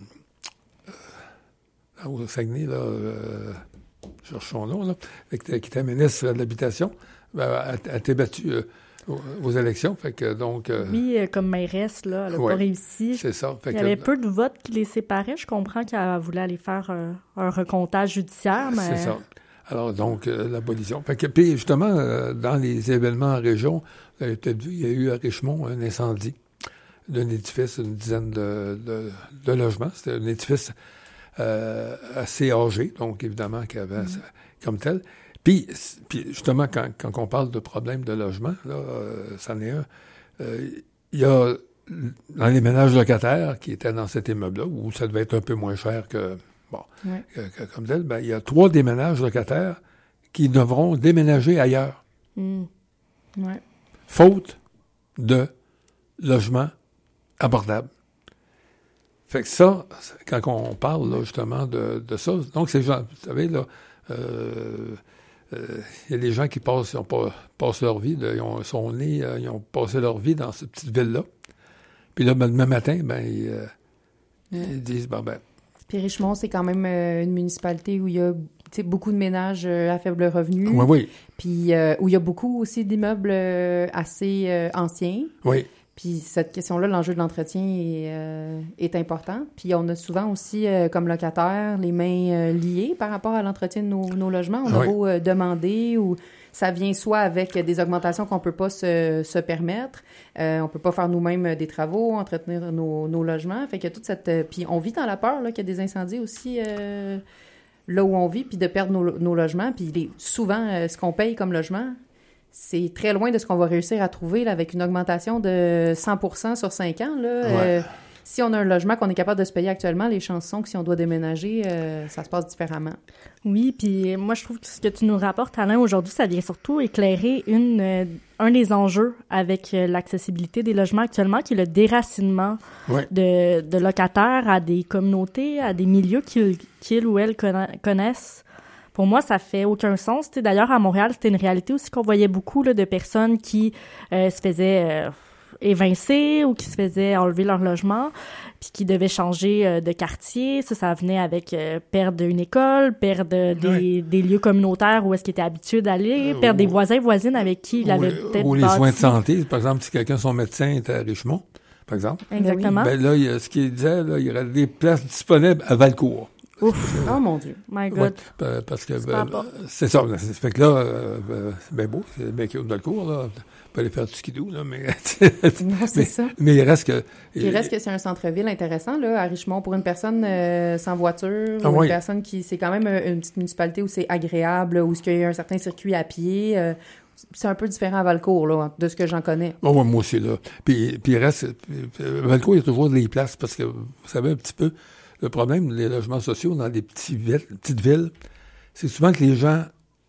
euh, au Saguenay, là, euh, je cherche son nom, là, qui était ministre de l'Habitation, ben, a, a été battue euh, aux, aux élections. Fait que, donc, euh, oui, euh, comme mairesse, là, elle n'a ouais, pas réussi. C'est ça. Fait Il y que, avait peu de votes qui les séparaient. Je comprends qu'elle voulait aller faire euh, un recomptage judiciaire, mais... C'est ça. Alors, donc, euh, l'abolition. Fait que, puis, justement, euh, dans les événements en région, vous avez peut-être vu, il y a eu à Richemont un incendie d'un édifice, une dizaine de, de, de logements. C'était un édifice euh, assez âgé, donc, évidemment, qui avait mmh. comme tel. Puis, puis justement, quand, quand on parle de problème de logement, là, euh, c'en est un. Euh, il y a, dans les ménages locataires qui étaient dans cet immeuble-là, où ça devait être un peu moins cher que... Bon, ouais. que, que, comme tel, ben, il y a trois des ménages locataires qui devront déménager ailleurs. Mmh. Ouais. Faute de logements abordables. Fait que ça, quand on parle là, justement de, de ça, donc ces gens, vous savez, là, euh, euh, y a des gens qui passent, ils ont pas, passent leur vie, là, ils ont, sont nés, euh, ils ont passé leur vie dans cette petite ville-là. Puis là, ben, le même matin, ben, ils, euh, ouais. ils disent, bon, ben, puis Richemont, c'est quand même euh, une municipalité où il y a beaucoup de ménages euh, à faible revenu. Oui, oui. Puis euh, où il y a beaucoup aussi d'immeubles euh, assez euh, anciens. Oui. Puis cette question-là, l'enjeu de l'entretien est, euh, est important. Puis on a souvent aussi, euh, comme locataires, les mains euh, liées par rapport à l'entretien de nos, nos logements. On a oui. beau euh, demander ou ça vient soit avec des augmentations qu'on peut pas se, se permettre. Euh, on peut pas faire nous-mêmes des travaux, entretenir nos, nos logements. Fait que toute cette... Euh, puis on vit dans la peur là, qu'il y a des incendies aussi euh, là où on vit, puis de perdre nos, nos logements. Puis les, souvent, euh, ce qu'on paye comme logement, c'est très loin de ce qu'on va réussir à trouver là, avec une augmentation de cent pour cent sur cinq ans. Là. Ouais. Euh, si on a un logement qu'on est capable de se payer actuellement, les chances sont que si on doit déménager, euh, ça se passe différemment. Oui, puis moi, je trouve que ce que tu nous rapportes, Alain, aujourd'hui, ça vient surtout éclairer une, euh, un des enjeux avec euh, l'accessibilité des logements actuellement, qui est le déracinement ouais. de, de locataires à des communautés, à des milieux qu'ils, qu'ils ou elles conna- connaissent. Pour moi, ça fait aucun sens. T'sais, d'ailleurs, à Montréal, c'était une réalité aussi qu'on voyait beaucoup là, de personnes qui euh, se faisaient... Euh, évincés ou qui se faisaient enlever leur logement, puis qui devaient changer euh, de quartier. Ça, ça venait avec euh, perdre une école, perdre des, oui. des lieux communautaires où est-ce qu'ils étaient habitués d'aller, euh, perdre ou, des voisins voisines avec qui il avait peut-être Ou les bâti. soins de santé. Par exemple, si quelqu'un, son médecin était à Richemont, par exemple. Exactement. Ben là, il y a, ce qu'il disait, là, il y aurait des places disponibles à Valcourt. Ouf! Oh mon Dieu! My God! Ouais, parce que ben, c'est ça. Ça fait que là, euh, c'est bien beau, c'est bien cute de Valcourt, là. On peut aller faire du skidoo, là, mais... non, c'est mais, ça. Mais il reste que... Il reste que c'est un centre-ville intéressant, là, à Richemont, pour une personne euh, sans voiture, ah, ou oui. une personne qui... C'est quand même une petite municipalité où c'est agréable, où il y a un certain circuit à pied. Euh, c'est un peu différent à Valcourt, là, de ce que j'en connais. Oh, ouais, moi aussi, là. Puis, puis il reste... Puis, Valcourt, il y a toujours des places, parce que, vous savez, un petit peu, le problème des logements sociaux dans des petits villes, petites villes, c'est souvent que les gens...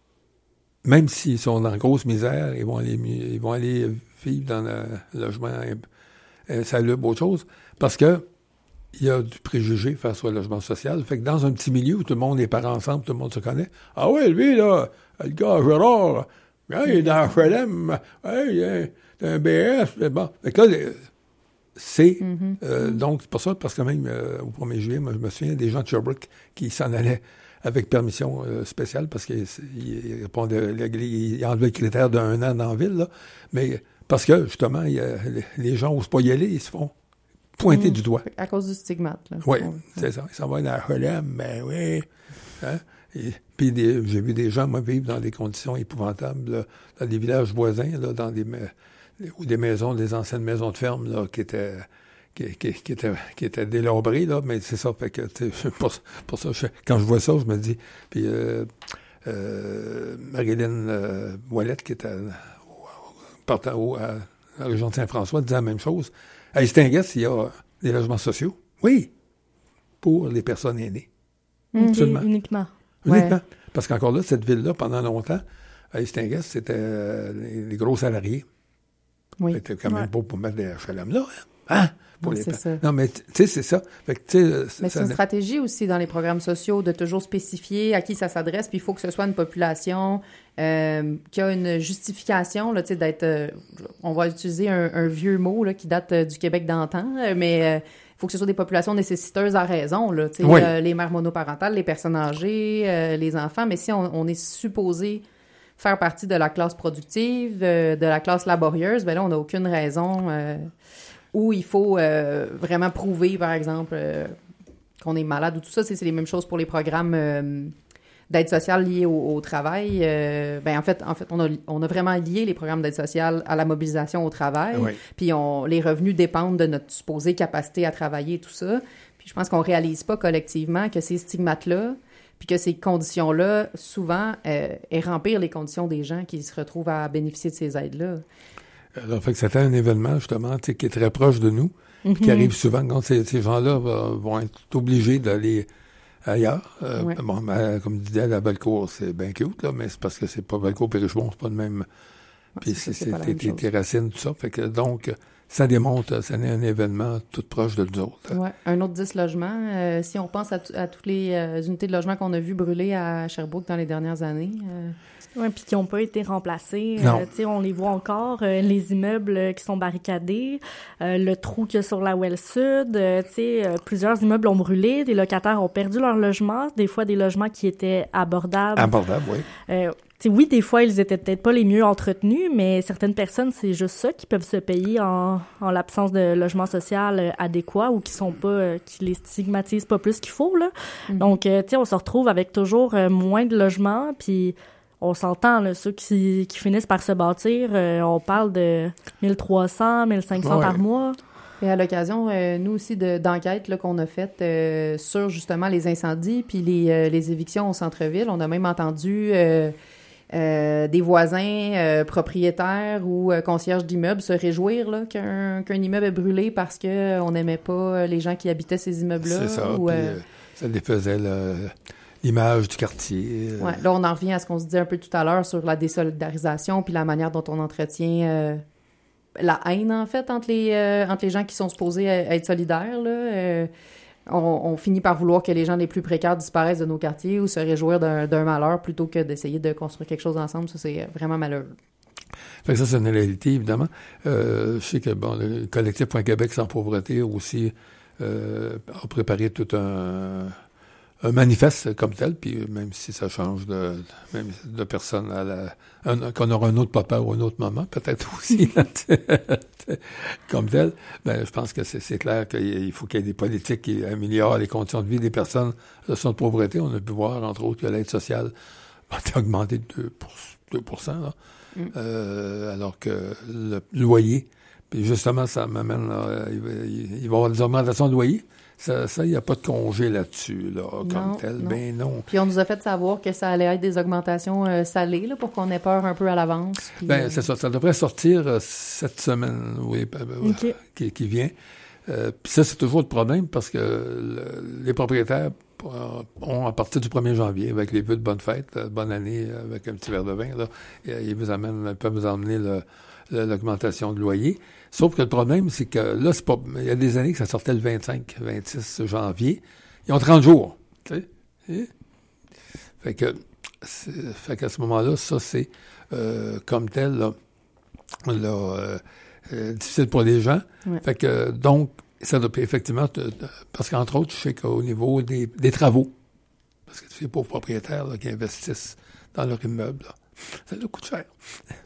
Même s'ils sont dans grosse misère, ils vont aller, ils vont aller vivre dans le logement insalubre, autre chose, parce que il y a du préjugé face au logement social. Fait que dans un petit milieu où tout le monde est par ensemble, tout le monde se connaît, ah ouais, lui, là, le gars Gérard, là, il est dans H L M, hey, il est un B S, bon. Fait que là, c'est... Mm-hmm. Euh, Mm-hmm. donc, c'est pour ça, parce que même euh, au premier juillet, moi, je me souviens des gens de Sherbrooke qui s'en allaient avec permission euh, spéciale parce qu'ils il répondaient, ils il enlevaient le critère d'un an dans la ville, là. Mais parce que, justement, il y a, les, les gens n'osent pas y aller, ils se font pointer Mm. du doigt. À cause du stigmate. Là. Oui, Ouais. c'est ça. Ils s'en vont dans la Holem, ben oui. Hein? Et, puis des, j'ai vu des gens, moi, vivre dans des conditions épouvantables, là, dans des villages voisins, là, dans des, ou des maisons, des anciennes maisons de ferme, là, qui étaient... Qui, qui, qui, était, qui était délabré, là, mais c'est ça, fait que, tu sais, pour, pour ça, je, quand je vois ça, je me dis, puis euh, euh, Marilyn euh, Ouellette, qui était partant haut à la région de Saint-François, disait la même chose. À Estinguest, il y a des logements sociaux, oui, pour les personnes aînées. Mmh. Seulement. Uniquement. Uniquement. Ouais. Parce qu'encore là, cette ville-là, pendant longtemps, à Estinguest, c'était euh, les, les gros salariés. Oui. C'était quand même Ouais. beau pour mettre des H L M là, hein? Pour Oui, les c'est pa- ça. Non, mais tu sais, c'est ça. Fait que, tu sais, Mais ça- c'est une stratégie aussi dans les programmes sociaux de toujours spécifier à qui ça s'adresse, puis il faut que ce soit une population euh, qui a une justification, là, tu sais, d'être... euh, on va utiliser un, un vieux mot là, qui date euh, du Québec d'antan, euh, mais il faut que ce soit des populations nécessiteuses à raison, là, tu sais, Oui. euh, les mères monoparentales, les personnes âgées, euh, les enfants, mais si on, on est supposé faire partie de la classe productive, euh, de la classe laborieuse, ben là, on n'a aucune raison... Euh, où il faut euh, vraiment prouver, par exemple, euh, qu'on est malade ou tout ça. C'est, c'est les mêmes choses pour les programmes euh, d'aide sociale liés au, au travail. Euh, ben en fait, en fait on, a, on a vraiment lié les programmes d'aide sociale à la mobilisation au travail. Oui. Puis on, les revenus dépendent de notre supposée capacité à travailler et tout ça. Puis je pense qu'on réalise pas collectivement que ces stigmates-là, puis que ces conditions-là, souvent, euh, remplir les conditions des gens qui se retrouvent à bénéficier de ces aides-là. Alors, fait que c'était un événement, justement, tu sais, qui est très proche de nous, Mm-hmm. qui arrive souvent quand ces, ces gens-là va, vont être obligés d'aller ailleurs. Euh, Ouais. Bon, ben, comme disait la Bellecour, c'est bien cute, là, mais c'est parce que c'est pas Bellecour et Richemont, c'est pas le même. Puis c'est c'est, ça, c'est c'est pas la tes, même tes- chose. tes racines, tout ça. Fait que donc, ça démontre, ça n'est un événement tout proche de nous autres. Ouais, un autre dix logements. Euh, si on pense à, t- à toutes les euh, unités de logement qu'on a vues brûler à Sherbrooke dans les dernières années. euh, Oui, puis qui n'ont pas été remplacés. Non. Euh, tu sais, on les voit encore, euh, les immeubles euh, qui sont barricadés, euh, le trou qu'il y a sur la Well Sud. Euh, tu sais, euh, plusieurs immeubles ont brûlé, des locataires ont perdu leur logement, des fois des logements qui étaient abordables. Abordable, oui. Euh, tu sais, oui, des fois, ils étaient peut-être pas les mieux entretenus, mais certaines personnes, c'est juste ça qui peuvent se payer en, en l'absence de logement social euh, adéquat ou qui sont pas, euh, qui les stigmatisent pas plus qu'il faut, là. Mm-hmm. Donc, euh, tu sais, on se retrouve avec toujours euh, moins de logements, puis on s'entend, là, ceux qui, qui finissent par se bâtir, euh, on parle de mille trois cents, mille cinq cents Ouais. par mois. Et à l'occasion, euh, nous aussi, de, d'enquêtes là, qu'on a faites euh, sur justement les incendies puis les, euh, les évictions au centre-ville, on a même entendu euh, euh, des voisins euh, propriétaires ou euh, concierges d'immeubles se réjouir là, qu'un, qu'un immeuble est brûlé parce qu'on n'aimait pas les gens qui habitaient ces immeubles-là. C'est ça. ou, Puis, euh, euh, ça défaisait le- l'image du quartier. euh. Ouais, là, on en revient à ce qu'on se disait un peu tout à l'heure sur la désolidarisation puis la manière dont on entretient euh, la haine, en fait, entre les, euh, entre les gens qui sont supposés être solidaires. Là. Euh, on, on finit par vouloir que les gens les plus précaires disparaissent de nos quartiers ou se réjouir d'un, d'un malheur plutôt que d'essayer de construire quelque chose ensemble. Ça, c'est vraiment malheureux. Fait que ça, c'est une réalité, évidemment. Euh, je sais que bon, le collectif Point Québec sans pauvreté aussi euh, a préparé tout un, un manifeste comme tel, puis même si ça change de, même de personne à la... Un, qu'on aura un autre papa ou un autre maman, peut-être aussi, là, comme tel, ben, je pense que c'est, c'est clair qu'il faut qu'il y ait des politiques qui améliorent les conditions de vie des personnes en situation de pauvreté. On a pu voir, entre autres, que l'aide sociale a été augmentée de deux pour cent, là. Mm. Euh, alors que le loyer, puis justement, ça m'amène, là, il, va, il va y avoir des augmentations de loyer. Ça, il n'y a pas de congé là-dessus, là, comme Non, tel. non. Ben non. Puis on nous a fait savoir que ça allait être des augmentations euh, salées là, pour qu'on ait peur un peu à l'avance. Puis, Ben, euh, c'est ça. Ça devrait sortir euh, cette semaine, oui, ben, ben, Ok. qui, qui vient. Euh, puis ça, c'est toujours le problème parce que le- les propriétaires euh, ont, à partir du premier janvier, avec les vœux de bonne fête, euh, bonne année, euh, avec un petit verre de vin, là, et, euh, ils vous amènent, ils peuvent vous emmener le, le- l'augmentation de loyer. Sauf que le problème, c'est que là, c'est pas, il y a des années que ça sortait le vingt-cinq, vingt-six janvier. Ils ont trente jours, tu sais. Et- Fait que, c'est, fait qu'à ce moment-là, ça, c'est, euh, comme tel, là, là, euh, euh, difficile pour les gens. Ouais. Fait que, donc, ça doit effectivement, te, te, parce qu'entre autres, je sais qu'au niveau des, des travaux, parce que ces pauvres propriétaires là, qui investissent dans leur immeuble, là, ça leur coûte cher.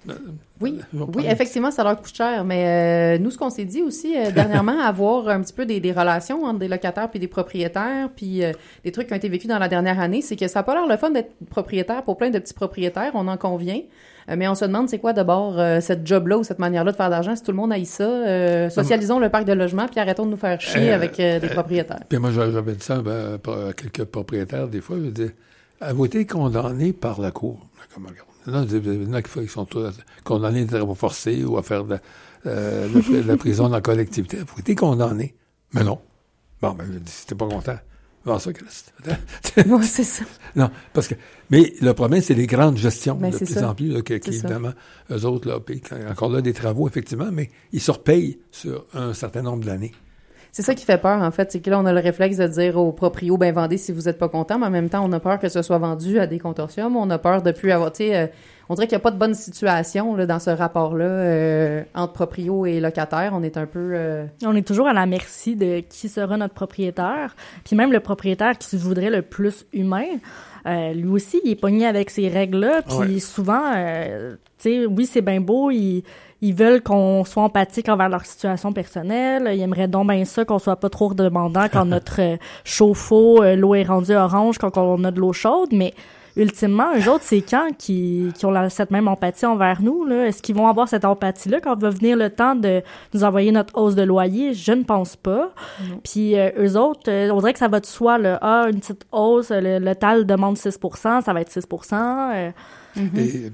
Oui, oui, effectivement, ça leur coûte cher. Mais euh, nous, ce qu'on s'est dit aussi euh, dernièrement, avoir un petit peu des, des relations entre des locataires puis des propriétaires, puis euh, des trucs qui ont été vécus dans la dernière année, c'est que ça n'a pas l'air le fun d'être propriétaire pour plein de petits propriétaires, on en convient. Euh, mais on se demande, c'est quoi d'abord euh, cette job-là ou cette manière-là de faire d'argent, si tout le monde haït ça. Euh, socialisons le parc de logement, puis arrêtons de nous faire chier euh, avec euh, des euh, propriétaires. Puis moi, j'avais dit ça ben, à quelques propriétaires, des fois, je dis, avez-vous été condamné par la cour? Comme, non, il y en a qui sont condamnés de travaux forcés ou à faire de, euh, de, de la prison dans la collectivité. Vous été condamné. Mais non. Bon, ben, je dis, si t'es pas content, vends ça, Christ. Oui, c'est ça. Non, parce que, mais le problème, c'est les grandes gestions, ben, de plus ça. en plus, là, qui, qui évidemment, eux autres, là, payent encore là des travaux, effectivement, mais ils se repayent sur un certain nombre d'années. C'est ça qui fait peur, en fait. C'est que là, on a le réflexe de dire aux proprios, ben vendez si vous n'êtes pas content, mais en même temps, on a peur que ce soit vendu à des consortiums. On a peur de plus avoir, tu sais, euh, on dirait qu'il n'y a pas de bonne situation là, dans ce rapport-là euh, entre proprios et locataires. On est un peu... Euh... On est toujours à la merci de qui sera notre propriétaire. Puis même le propriétaire qui se voudrait le plus humain, euh, lui aussi, il est pogné avec ces règles-là. Puis ouais. souvent, euh, tu sais, oui, c'est bien beau, il... Ils veulent qu'on soit empathique envers leur situation personnelle. Ils aimeraient donc bien ça, qu'on soit pas trop redemandant quand notre euh, chauffe-eau, euh, l'eau est rendue orange, quand on a de l'eau chaude. Mais ultimement, eux autres, c'est quand qui, qui ont la, cette même empathie envers nous, là? Est-ce qu'ils vont avoir cette empathie-là quand va venir le temps de nous envoyer notre hausse de loyer? Je ne pense pas. Mmh. Puis euh, eux autres, euh, on dirait que ça va de soi, là. Ah, une petite hausse, le, le T A L demande six pour cent, ça va être six pour cent. Euh, mmh. Et...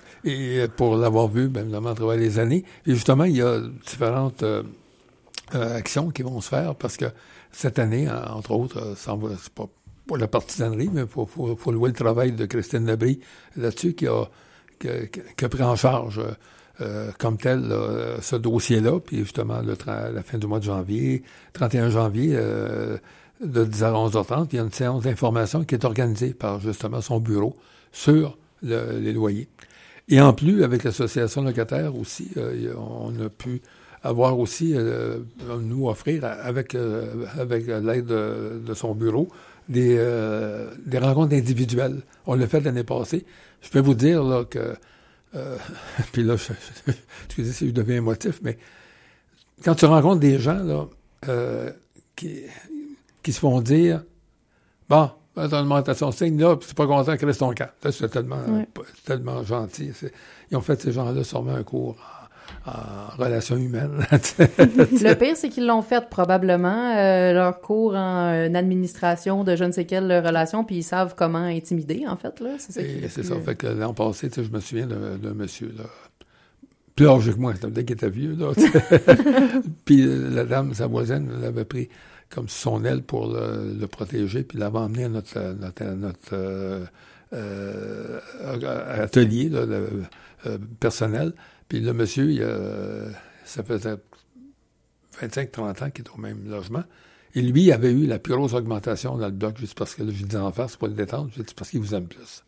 Et pour l'avoir vu, bien évidemment, à travers les années. Et justement, il y a différentes euh, euh, actions qui vont se faire parce que cette année, entre autres, euh, ça va, c'est pas pour la partisanerie, mais il faut, faut, faut louer le travail de Christine Labrie là-dessus qui a, qui a, qui a pris en charge euh, comme tel là, ce dossier-là. Puis justement, le tra- la fin du mois de janvier, trente et un janvier, euh, de dix heures à onze heures trente, il y a une séance d'information qui est organisée par justement son bureau sur le, les loyers. Et en plus, avec l'association locataire aussi, euh, on a pu avoir aussi, euh, nous offrir, avec euh, avec l'aide de, de son bureau, des, euh, des rencontres individuelles. On l'a fait l'année passée. Je peux vous dire là que, euh, puis là, je, je, excusez si je deviens émotif, mais quand tu rencontres des gens là euh, qui, qui se font dire, bon, ton augmentation signe là, puis c'est pas content que reste ton camp. Ça, c'est tellement, ouais. tellement gentil. C'est, ils ont fait ces gens-là sûrement un cours en, en relations humaines. Le pire, c'est qu'ils l'ont fait probablement, euh, leur cours en euh, administration de je ne sais quelle relation, puis ils savent comment intimider, en fait. Là. C'est ça. Et qui c'est plus... ça. Fait que l'an passé, je me souviens d'un, d'un monsieur, là, plus âgé que moi, dès qu'il était vieux, là. Puis la dame, sa voisine, l'avait pris comme son aile pour le, le protéger, puis l'avait emmené à notre, notre, notre euh, euh, atelier là, le, euh, personnel. Puis le monsieur, il a, ça faisait vingt-cinq trente ans qu'il est au même logement. Et lui, il avait eu la plus grosse augmentation dans le bloc, juste parce que là, je dis en face, c'est pas le détendre, c'est parce qu'il vous aime plus.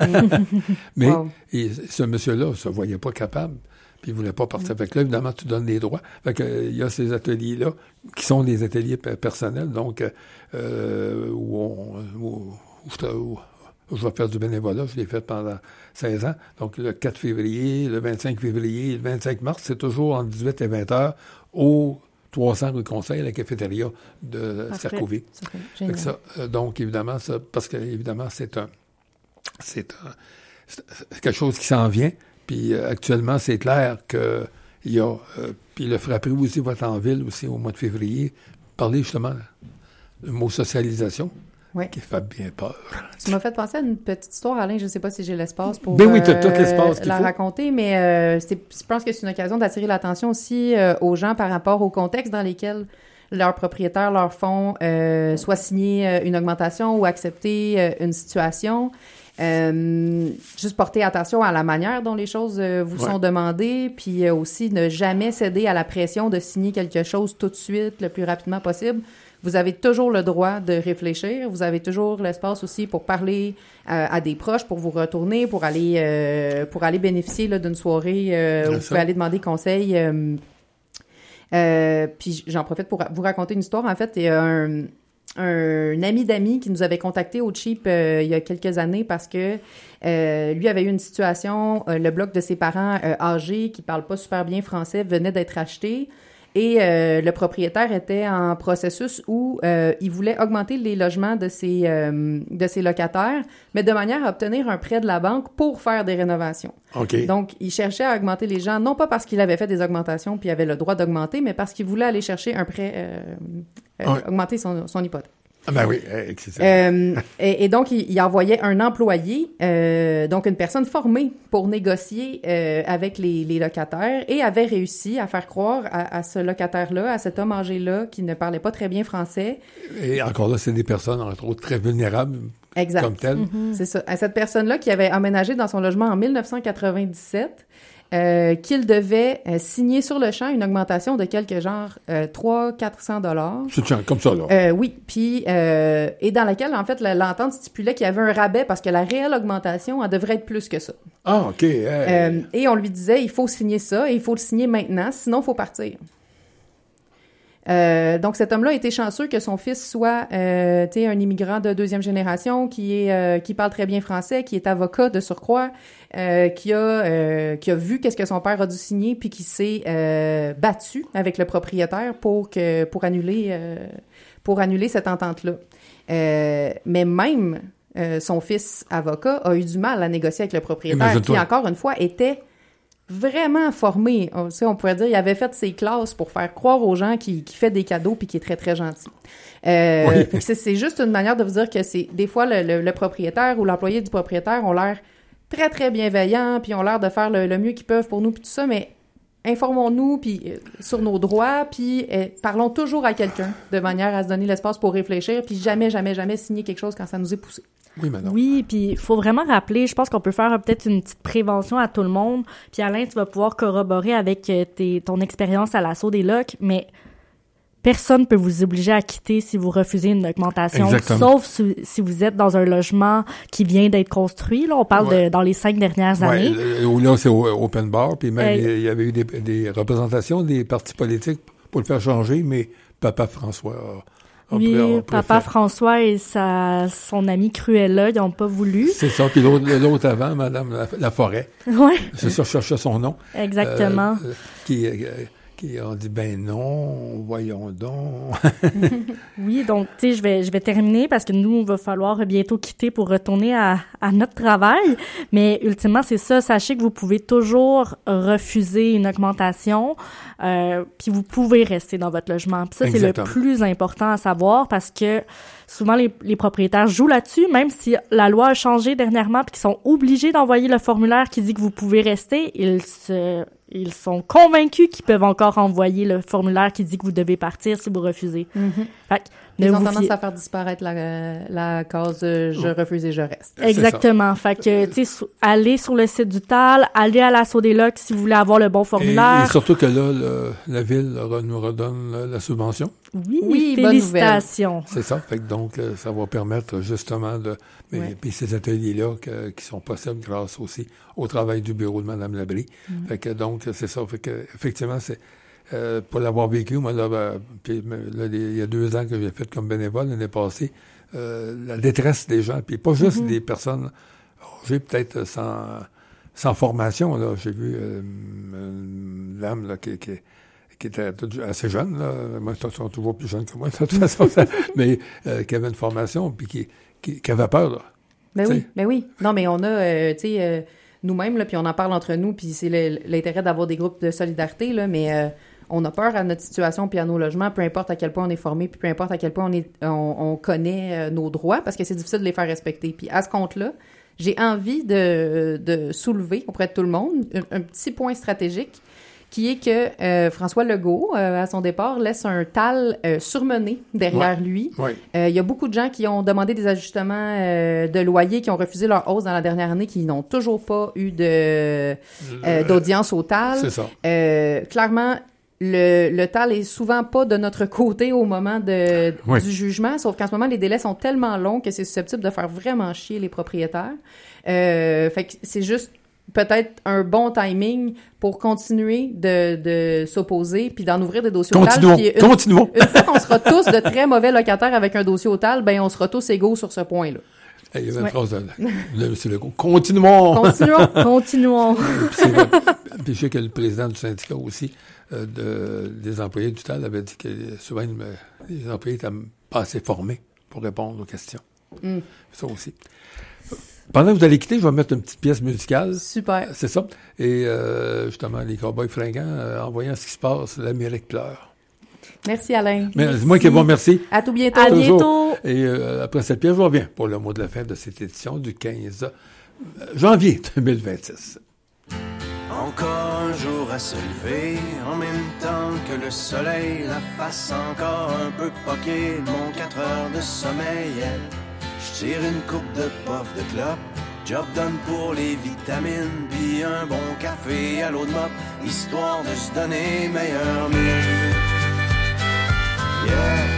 Mais wow. Et ce monsieur-là ne se voyait pas capable. Puis il voulait pas partir. Mm. Fait que là, évidemment, tu donnes des droits. Fait que, euh, il y a ces ateliers-là, qui sont des ateliers p- personnels, donc, euh, où, on, où, où, je, où, où je vais faire du bénévolat. Je l'ai fait pendant seize ans. Donc, le quatre février, le vingt-cinq février, le vingt-cinq mars, c'est toujours entre dix-huit et vingt heures au trois cents rue Conseil, la cafétéria de Cercovie. Fait que ça, euh, donc, évidemment, ça, parce que, évidemment, c'est un, c'est un, c'est quelque chose qui s'en vient. Puis euh, actuellement, c'est clair que il y a... Euh, puis le Frappé aussi va être en ville aussi au mois de février. Parler justement le mot socialisation, oui. qui fait bien peur. Tu m'as fait penser à une petite histoire, Alain. Je ne sais pas si j'ai l'espace pour ben oui, t'as tout l'espace euh, la faut. raconter, mais euh, c'est, je pense que c'est une occasion d'attirer l'attention aussi euh, aux gens par rapport au contexte dans lesquels leurs propriétaires leur font euh, soit signer euh, une augmentation ou accepter euh, une situation. Euh, juste porter attention à la manière dont les choses euh, vous ouais. sont demandées, puis euh, aussi ne jamais céder à la pression de signer quelque chose tout de suite, le plus rapidement possible. Vous avez toujours le droit de réfléchir. Vous avez toujours l'espace aussi pour parler euh, à des proches, pour vous retourner, pour aller euh, pour aller bénéficier là, d'une soirée euh, où vous pouvez aller demander conseil. Euh, Euh, puis j'en profite pour vous raconter une histoire. En fait, il y a un, un ami d'amis qui nous avait contacté au Cheap euh, il y a quelques années parce que euh, lui avait eu une situation, euh, le bloc de ses parents euh, âgés qui parlent pas super bien français venait d'être acheté. Et euh, le propriétaire était en processus où euh, il voulait augmenter les logements de ses, euh, de ses locataires, mais de manière à obtenir un prêt de la banque pour faire des rénovations. Okay. Donc, il cherchait à augmenter les gens, non pas parce qu'il avait fait des augmentations puis avait le droit d'augmenter, mais parce qu'il voulait aller chercher un prêt, euh, euh, ouais. augmenter son, son hypothèque. Ah ben oui, excellent. Euh, et, et donc, il, il envoyait un employé, euh, donc une personne formée pour négocier euh, avec les, les locataires et avait réussi à faire croire à, à ce locataire-là, à cet homme âgé-là qui ne parlait pas très bien français. Et encore là, c'est des personnes, entre autres, très vulnérables. Exact. Comme telles. Mm-hmm. C'est ça. À cette personne-là qui avait emménagé dans son logement en dix-neuf cent quatre-vingt-dix-sept, Euh, qu'il devait euh, signer sur le champ une augmentation de quelque genre euh, trois cents à quatre cents dollars. C'est comme ça, là. Euh, oui, puis euh, et dans laquelle, en fait, l'entente stipulait qu'il y avait un rabais parce que la réelle augmentation, elle devrait être plus que ça. Ah, OK. Hey. Euh, et on lui disait, il faut signer ça et il faut le signer maintenant, sinon il faut partir. Euh, donc, cet homme-là a été chanceux que son fils soit euh, tu sais, un immigrant de deuxième génération qui est euh, qui parle très bien français, qui est avocat de surcroît, euh, qui a euh, qui a vu qu'est-ce que son père a dû signer, puis qui s'est euh, battu avec le propriétaire pour que pour annuler euh, pour annuler cette entente-là. Euh, mais même euh, son fils avocat a eu du mal à négocier avec le propriétaire, qui encore une fois était vraiment formé. On, tu sais, on pourrait dire il avait fait ses classes pour faire croire aux gens qu'il qui fait des cadeaux puis qu'il est très, très gentil. Euh, oui. c'est, c'est juste une manière de vous dire que c'est des fois le, le, le propriétaire ou l'employé du propriétaire ont l'air très, très bienveillants puis ont l'air de faire le, le mieux qu'ils peuvent pour nous puis tout ça, mais informons-nous puis euh, sur nos droits puis euh, parlons toujours à quelqu'un de manière à se donner l'espace pour réfléchir puis jamais, jamais, jamais signer quelque chose quand ça nous est poussé. Oui, madame. Oui, puis il faut vraiment rappeler, je pense qu'on peut faire euh, peut-être une petite prévention à tout le monde. Puis Alain, tu vas pouvoir corroborer avec euh, tes, ton expérience à l'assaut des locs, mais personne ne peut vous obliger à quitter si vous refusez une augmentation, Exactement. sauf si, si vous êtes dans un logement qui vient d'être construit. Là, on parle ouais. de dans les cinq dernières ouais, années. Le, là, c'est open bar, puis même il euh, y avait eu des, des représentations des partis politiques pour le faire changer, mais Papa François a Oui, on Papa faire. François et sa, son ami Cruella, ils n'ont pas voulu. C'est ça. Puis l'autre, l'autre avant, Madame La, la Forêt. Oui. C'est ça, je cherchais son nom. Exactement. Euh, qui, euh, qui ont dit, ben non, voyons donc. Oui, donc, tu sais, je vais, je vais terminer parce que nous, il va falloir bientôt quitter pour retourner à, à notre travail. Mais ultimement, c'est ça. Sachez que vous pouvez toujours refuser une augmentation, euh, puis vous pouvez rester dans votre logement. Puis ça, Exactement. C'est le plus important à savoir parce que souvent, les, les propriétaires jouent là-dessus, même si la loi a changé dernièrement puis qu'ils sont obligés d'envoyer le formulaire qui dit que vous pouvez rester, ils se... Ils sont convaincus qu'ils peuvent encore envoyer le formulaire qui dit que vous devez partir si vous refusez. Mm-hmm. Fait que, Ils ont tendance fiez... à faire disparaître la, la case euh, « je oh. refuse et je reste ». Exactement. Fait que, tu sais, allez sur le site du T A L, allez à l'assaut des locs si vous voulez avoir le bon formulaire. Et, et surtout que là, le, la Ville nous redonne la, la subvention. Oui, oui, félicitations. C'est ça. Fait que donc, ça va permettre justement de... Mais, ouais. Puis ces ateliers-là que, qui sont possibles grâce aussi au travail du bureau de Mme Labrie. Mm. Fait que donc, c'est ça. Fait que, effectivement, c'est... Euh, pour l'avoir vécu, moi, là, ben, puis, là, il y a deux ans que j'ai fait comme bénévole, l'année passée, euh, la détresse des gens, puis pas juste mm-hmm. des personnes âgées, peut-être sans, sans formation, là. J'ai vu euh, une dame, là, qui, qui, qui était assez jeune, là. Moi, ils sont toujours plus jeunes que moi, de toute façon, mais euh, qui avait une formation, puis qui, qui, qui avait peur, là. Ben t'sais. oui, ben oui. Non, mais on a, euh, tu sais... Euh, nous-mêmes, là, puis on en parle entre nous, puis c'est le, l'intérêt d'avoir des groupes de solidarité, là, mais euh, on a peur à notre situation puis à nos logements, peu importe à quel point on est formé, puis peu importe à quel point on, est, on, on connaît euh, nos droits, parce que c'est difficile de les faire respecter. Puis à ce compte-là, j'ai envie de, de soulever auprès de tout le monde un, un petit point stratégique, qui est que euh, François Legault, euh, à son départ, laisse un T A L euh, surmené derrière ouais. lui. Il ouais. euh, y a beaucoup de gens qui ont demandé des ajustements euh, de loyer, qui ont refusé leur hausse dans la dernière année, qui n'ont toujours pas eu de euh, d'audience au T A L. C'est ça. Euh, clairement, le, le T A L est souvent pas de notre côté au moment de, oui. du jugement, sauf qu'en ce moment, les délais sont tellement longs que c'est susceptible de faire vraiment chier les propriétaires. Euh, fait que c'est juste peut-être un bon timing pour continuer de, de s'opposer puis d'en ouvrir des dossiers au T A L. Continuons, Puis une, continuons. Une fois qu'on sera tous de très mauvais locataires avec un dossier au T A L, ben on sera tous égaux sur ce point-là. Il y avait une Ouais. phrase de, de M. Legault. Continuons! Continuons. Continuons. Puis c'est vrai. Puis je sais que le président du syndicat aussi, euh, de, des employés du T A L, avait dit que souvent il me- les employés étaient pas assez formés pour répondre aux questions. Mm. Ça aussi. Pendant que vous allez quitter, je vais mettre une petite pièce musicale. Super. C'est ça. Et euh, justement, les Cowboys fringants, euh, en voyant ce qui se passe, l'Amérique pleure. Merci, Alain. Mais c'est moi qui vous remercie. À tout bientôt. À Toujours. bientôt. Et euh, après cette pièce, je reviens pour le mot de la fin de cette édition du quinze janvier deux mille vingt-six. Encore un jour à se lever, en même temps que le soleil, la face encore un peu poquée de mon quatre heures de sommeil. Je tire une coupe de puff de clope, job done pour les vitamines, puis un bon café à l'eau de mop, histoire de se donner meilleur mieux. Yeah.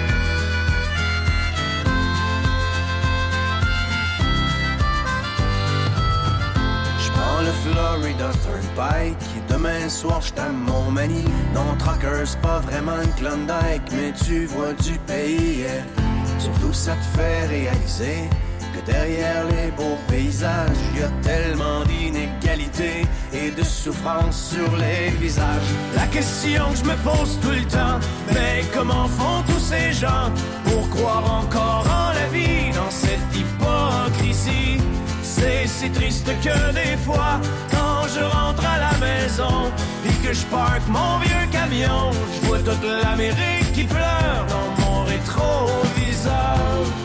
J'prends le Florida Turnpike, demain soir j't'aime mon mani. Non, Trucker, c'est pas vraiment une Klondike, mais tu vois du pays, yeah. Surtout ça te fait réaliser que derrière les beaux paysages, y a tellement d'inégalités et de souffrance sur les visages. La question que je me pose tout le temps, mais comment font tous ces gens pour croire encore en la vie dans cette hypocrisie? C'est si triste que des fois, quand je rentre à la maison, puis que je parque mon vieux camion, je vois toute l'Amérique qui pleure dans mon rétroviseur.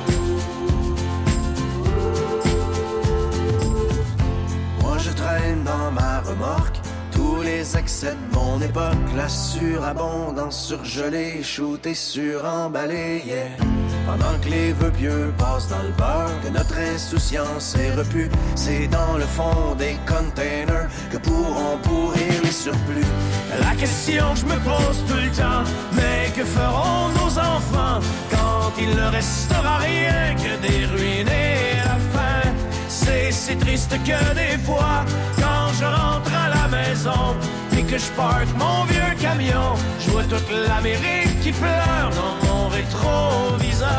Moi je traîne dans ma remorque tous les excès de mon époque, la surabondance surgelée, shootée, suremballée, yeah. Pendant que les vœux pieux passent dans le beurre, que notre insouciance est repue, c'est dans le fond des containers que pourront pourrir les surplus. La question que je me pose tout le temps, mais que feront nos enfants quand il ne restera rien que des ruines et la faim? C'est si triste que des fois, quand je rentre à la maison et que je parque mon vieux camion, je vois toute l'Amérique qui pleure dans mon rétroviseur.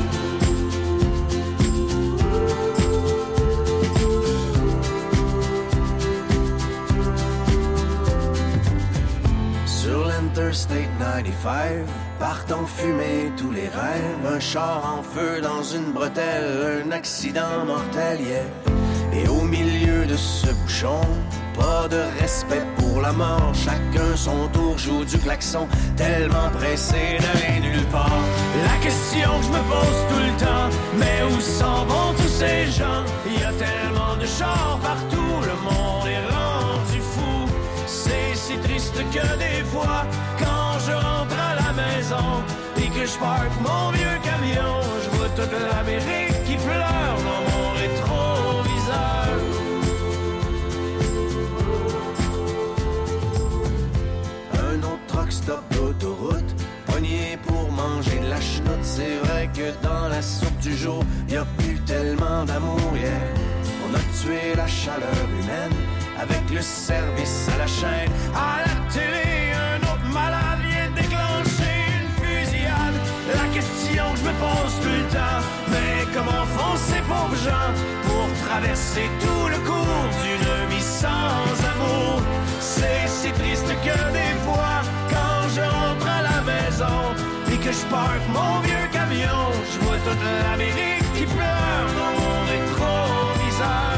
Sur l'Interstate quatre-vingt-quinze, partent en fumée tous les rêves, un char en feu dans une bretelle, un accident mortel, yeah. Et au milieu de ce bouchon, pas de respect pour la mort, chacun son tour joue du klaxon, tellement pressé d'aller nulle part. La question que je me pose tout le temps, mais où s'en vont tous ces gens? Il y a tellement de chars partout, le monde est rendu fou. C'est si triste que des fois, quand je rentre à la maison et que je parque mon vieux camion, je vois toute l'Amérique qui pleure dans mon rétroviseur. Un autre truck stop d'autoroute, pogné pour manger de la chenoute. C'est vrai que dans la soupe du jour, y a plus tellement d'amour, yeah. On a tué la chaleur humaine avec le service à la chaîne. À la télé, un autre malade vient déclencher une fusillade. La question que je me pose tout le temps, mais comment font ces pauvres gens pour traverser tout le cours d'une vie sans amour? C'est si triste que des fois, quand je rentre à la maison et que je parque mon vieux camion, je vois toute l'Amérique qui pleure dans mon rétroviseur.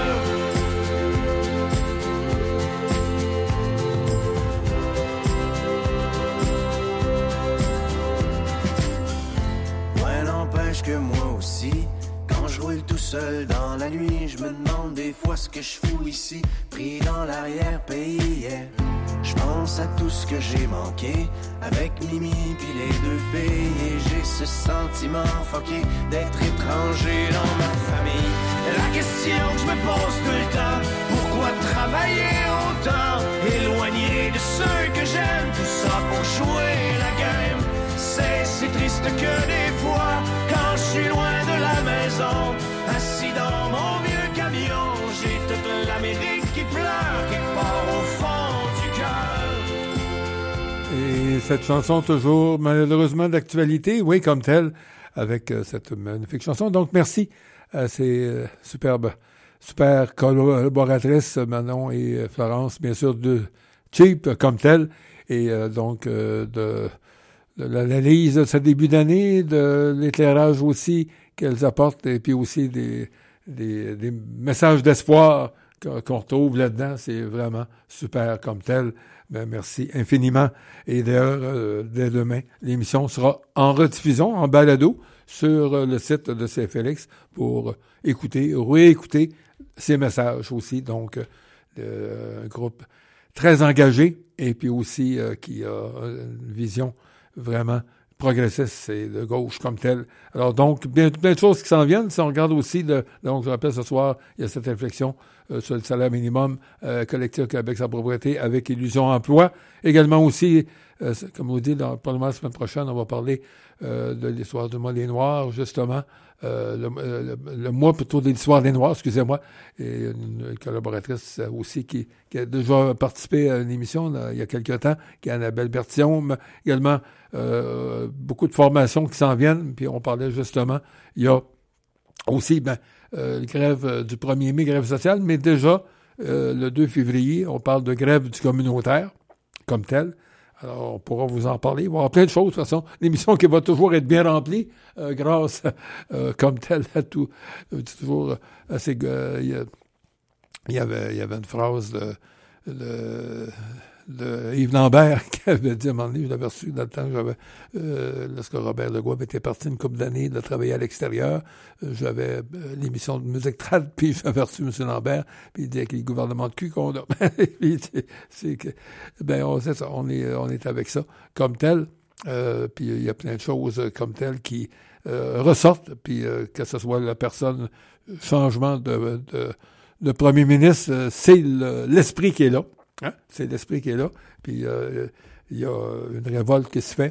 Ouais, n'empêche que moi aussi, quand je roule tout seul dans la nuit, je me demande des fois ce que je fous ici, pris dans l'arrière-pays, yeah. Je pense à tout ce que j'ai manqué avec Mimi pis les deux filles, et j'ai ce sentiment fucké d'être étranger dans ma famille. La question que je me pose tout le temps, pourquoi travailler autant, éloigné de ceux que j'aime, tout ça pour jouer la game? C'est si triste que des fois, quand je suis loin de la maison, assis dans mon vieux camion, j'ai toute l'Amérique qui pleure Et cette chanson toujours malheureusement d'actualité, oui, comme telle, avec euh, cette magnifique chanson. Donc, merci à ces euh, superbes, super collaboratrices, Manon et euh, Florence, bien sûr, de Cheap comme telle, et euh, donc euh, de, de l'analyse de ce début d'année, de l'éclairage aussi qu'elles apportent, et puis aussi des, des, des messages d'espoir qu'on retrouve là-dedans. C'est vraiment super comme tel. Ben, merci infiniment. Et d'ailleurs, euh, dès demain, l'émission sera en rediffusion, en balado, sur euh, le site de C F L X pour écouter, réécouter ces messages aussi. Donc, euh, un groupe très engagé et puis aussi euh, qui a une vision vraiment progressiste et de gauche comme telle. Alors donc, bien, plein de choses qui s'en viennent. Si on regarde aussi, le, donc je rappelle ce soir, il y a cette réflexion euh, sur le salaire minimum euh, collectif Québec sans pauvreté avec Illusion Emploi. Également aussi, euh, comme vous dites, dans, probablement la semaine prochaine, on va parler euh, de l'histoire du mois des Noirs, justement. Euh, le, le, le mois plutôt de l'histoire des Noirs, excusez-moi, et une collaboratrice aussi qui, qui a déjà participé à une émission là, il y a quelque temps, qui est Annabelle Bertillon, également euh, beaucoup de formations qui s'en viennent, puis on parlait justement, il y a aussi ben, euh, grève du premier mai, grève sociale, mais déjà euh, le deux février, on parle de grève du communautaire comme tel. Alors, on pourra vous en parler. Il va y avoir plein de choses, de toute façon. L'émission qui va toujours être bien remplie euh, grâce, euh, comme telle, à tout. Euh, toujours assez... Euh, il, y a, il, y avait, il y avait une phrase de, de, de Yves Lambert qui avait dit à un moment donné, je l'avais reçu dans le temps, j'avais, euh, lorsque Robert Legault était parti une couple d'années de travailler à l'extérieur, euh, j'avais euh, l'émission de musique trad, puis j'avais reçu M. Lambert, puis il disait avec les gouvernements de cul qu'on a. Puis c'est, c'est que, ben, on, c'est ça, on est, on est avec ça comme tel. Euh, puis il y a plein de choses comme telles qui euh, ressortent, puis euh, que ce soit la personne, changement de, de, de premier ministre, euh, c'est le, l'esprit qui est là. Hein? C'est l'esprit qui est là. Puis euh, il y a une révolte qui se fait.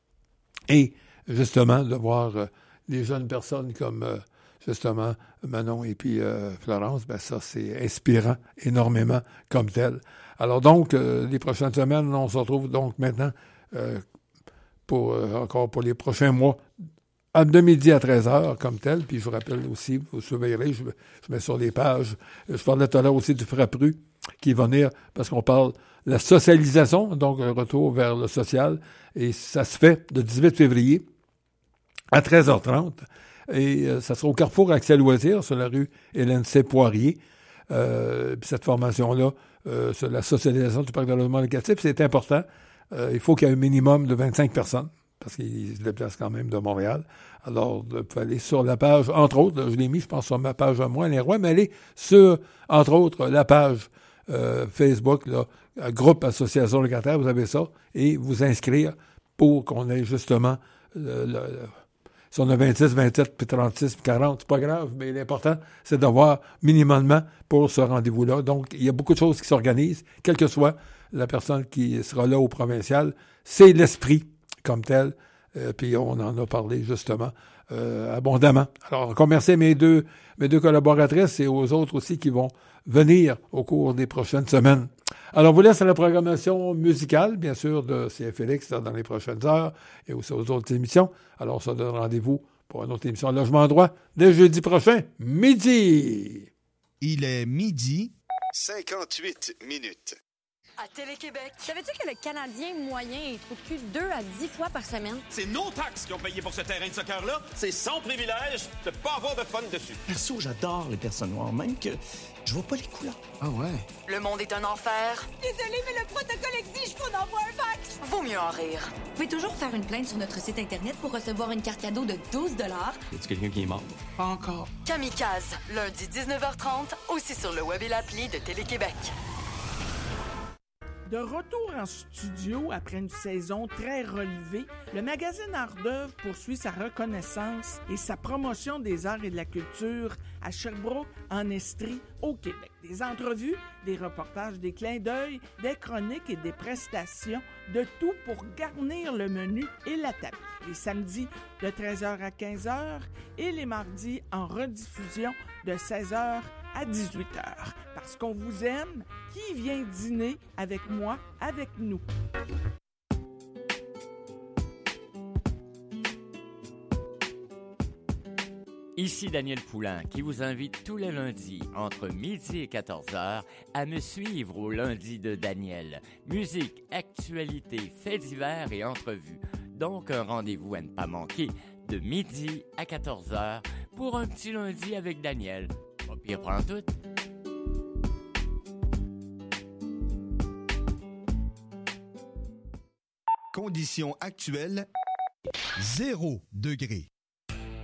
Et justement, de voir euh, les jeunes personnes comme euh, justement Manon et puis euh, Florence, ben ça, c'est inspirant énormément comme tel. Alors donc, euh, les prochaines semaines, on se retrouve donc maintenant euh, pour euh, encore pour les prochains mois, de midi à treize heures comme tel. Puis je vous rappelle aussi, vous surveillerez, je, je mets sur les pages, je parlais tout à l'heure aussi du Frappru qui va venir, parce qu'on parle de la socialisation, donc un retour vers le social, et ça se fait le dix-huit février à treize heures trente, et euh, ça sera au Carrefour Accès Loisirs, sur la rue Hélène C. Poirier. Euh, puis cette formation-là, euh, sur la socialisation du parc de logement locatif, c'est important. Euh, il faut qu'il y ait un minimum de vingt-cinq personnes, parce qu'ils se déplacent quand même de Montréal. Alors, vous pouvez aller sur la page, entre autres, là, je l'ai mis, je pense, sur ma page à moi, les rois, mais allez sur, entre autres, la page euh, Facebook, là, groupe Association locataire, vous avez ça, et vous inscrire pour qu'on ait justement, le, le, le, si on a vingt-six, vingt-sept, puis trente-six, puis quarante, c'est pas grave, mais l'important, c'est d'avoir minimum pour ce rendez-vous-là. Donc, il y a beaucoup de choses qui s'organisent, quelle que soit la personne qui sera là au provincial, c'est l'esprit comme tel, euh, puis on en a parlé justement euh, abondamment. Alors, encore merci à mes deux, mes deux collaboratrices et aux autres aussi qui vont venir au cours des prochaines semaines. Alors, on vous laisse à la programmation musicale, bien sûr, de C F L X dans les prochaines heures et aussi aux autres émissions. Alors, on se donne rendez-vous pour une autre émission Logement droit dès jeudi prochain, midi. Il est midi. cinquante-huit minutes. À Télé-Québec. Savais-tu que le Canadien moyen est trou de cul deux à dix fois par semaine? C'est nos taxes qui ont payé pour ce terrain de soccer-là. C'est son privilège de pas avoir de fun dessus. Perso, j'adore les personnes noires, même que je vois pas les couleurs. Ah ouais? Le monde est un enfer. Désolé, mais le protocole exige qu'on envoie un fax. Vaut mieux en rire. Vous pouvez toujours faire une plainte sur notre site Internet pour recevoir une carte cadeau de douze dollars. Y a-tu quelqu'un qui est mort? Pas encore. Kamikaze, lundi dix-neuf heures trente, aussi sur le web et l'appli de Télé-Québec. De retour en studio après une saison très relevée, le magazine Art d'œuvre poursuit sa reconnaissance et sa promotion des arts et de la culture à Sherbrooke, en Estrie, au Québec. Des entrevues, des reportages, des clins d'œil, des chroniques et des prestations, de tout pour garnir le menu et la table. Les samedis de treize heures à quinze heures et les mardis en rediffusion de seize heures à dix-huit heures. Parce qu'on vous aime, qui vient dîner avec moi, avec nous? Ici Daniel Poulain qui vous invite tous les lundis entre midi et quatorze heures à me suivre au lundi de Daniel. Musique, actualité, faits divers et entrevues. Donc un rendez-vous à ne pas manquer de midi à quatorze heures pour un petit lundi avec Daniel. Pas pire prend tout. Conditions actuelles, zéro degré.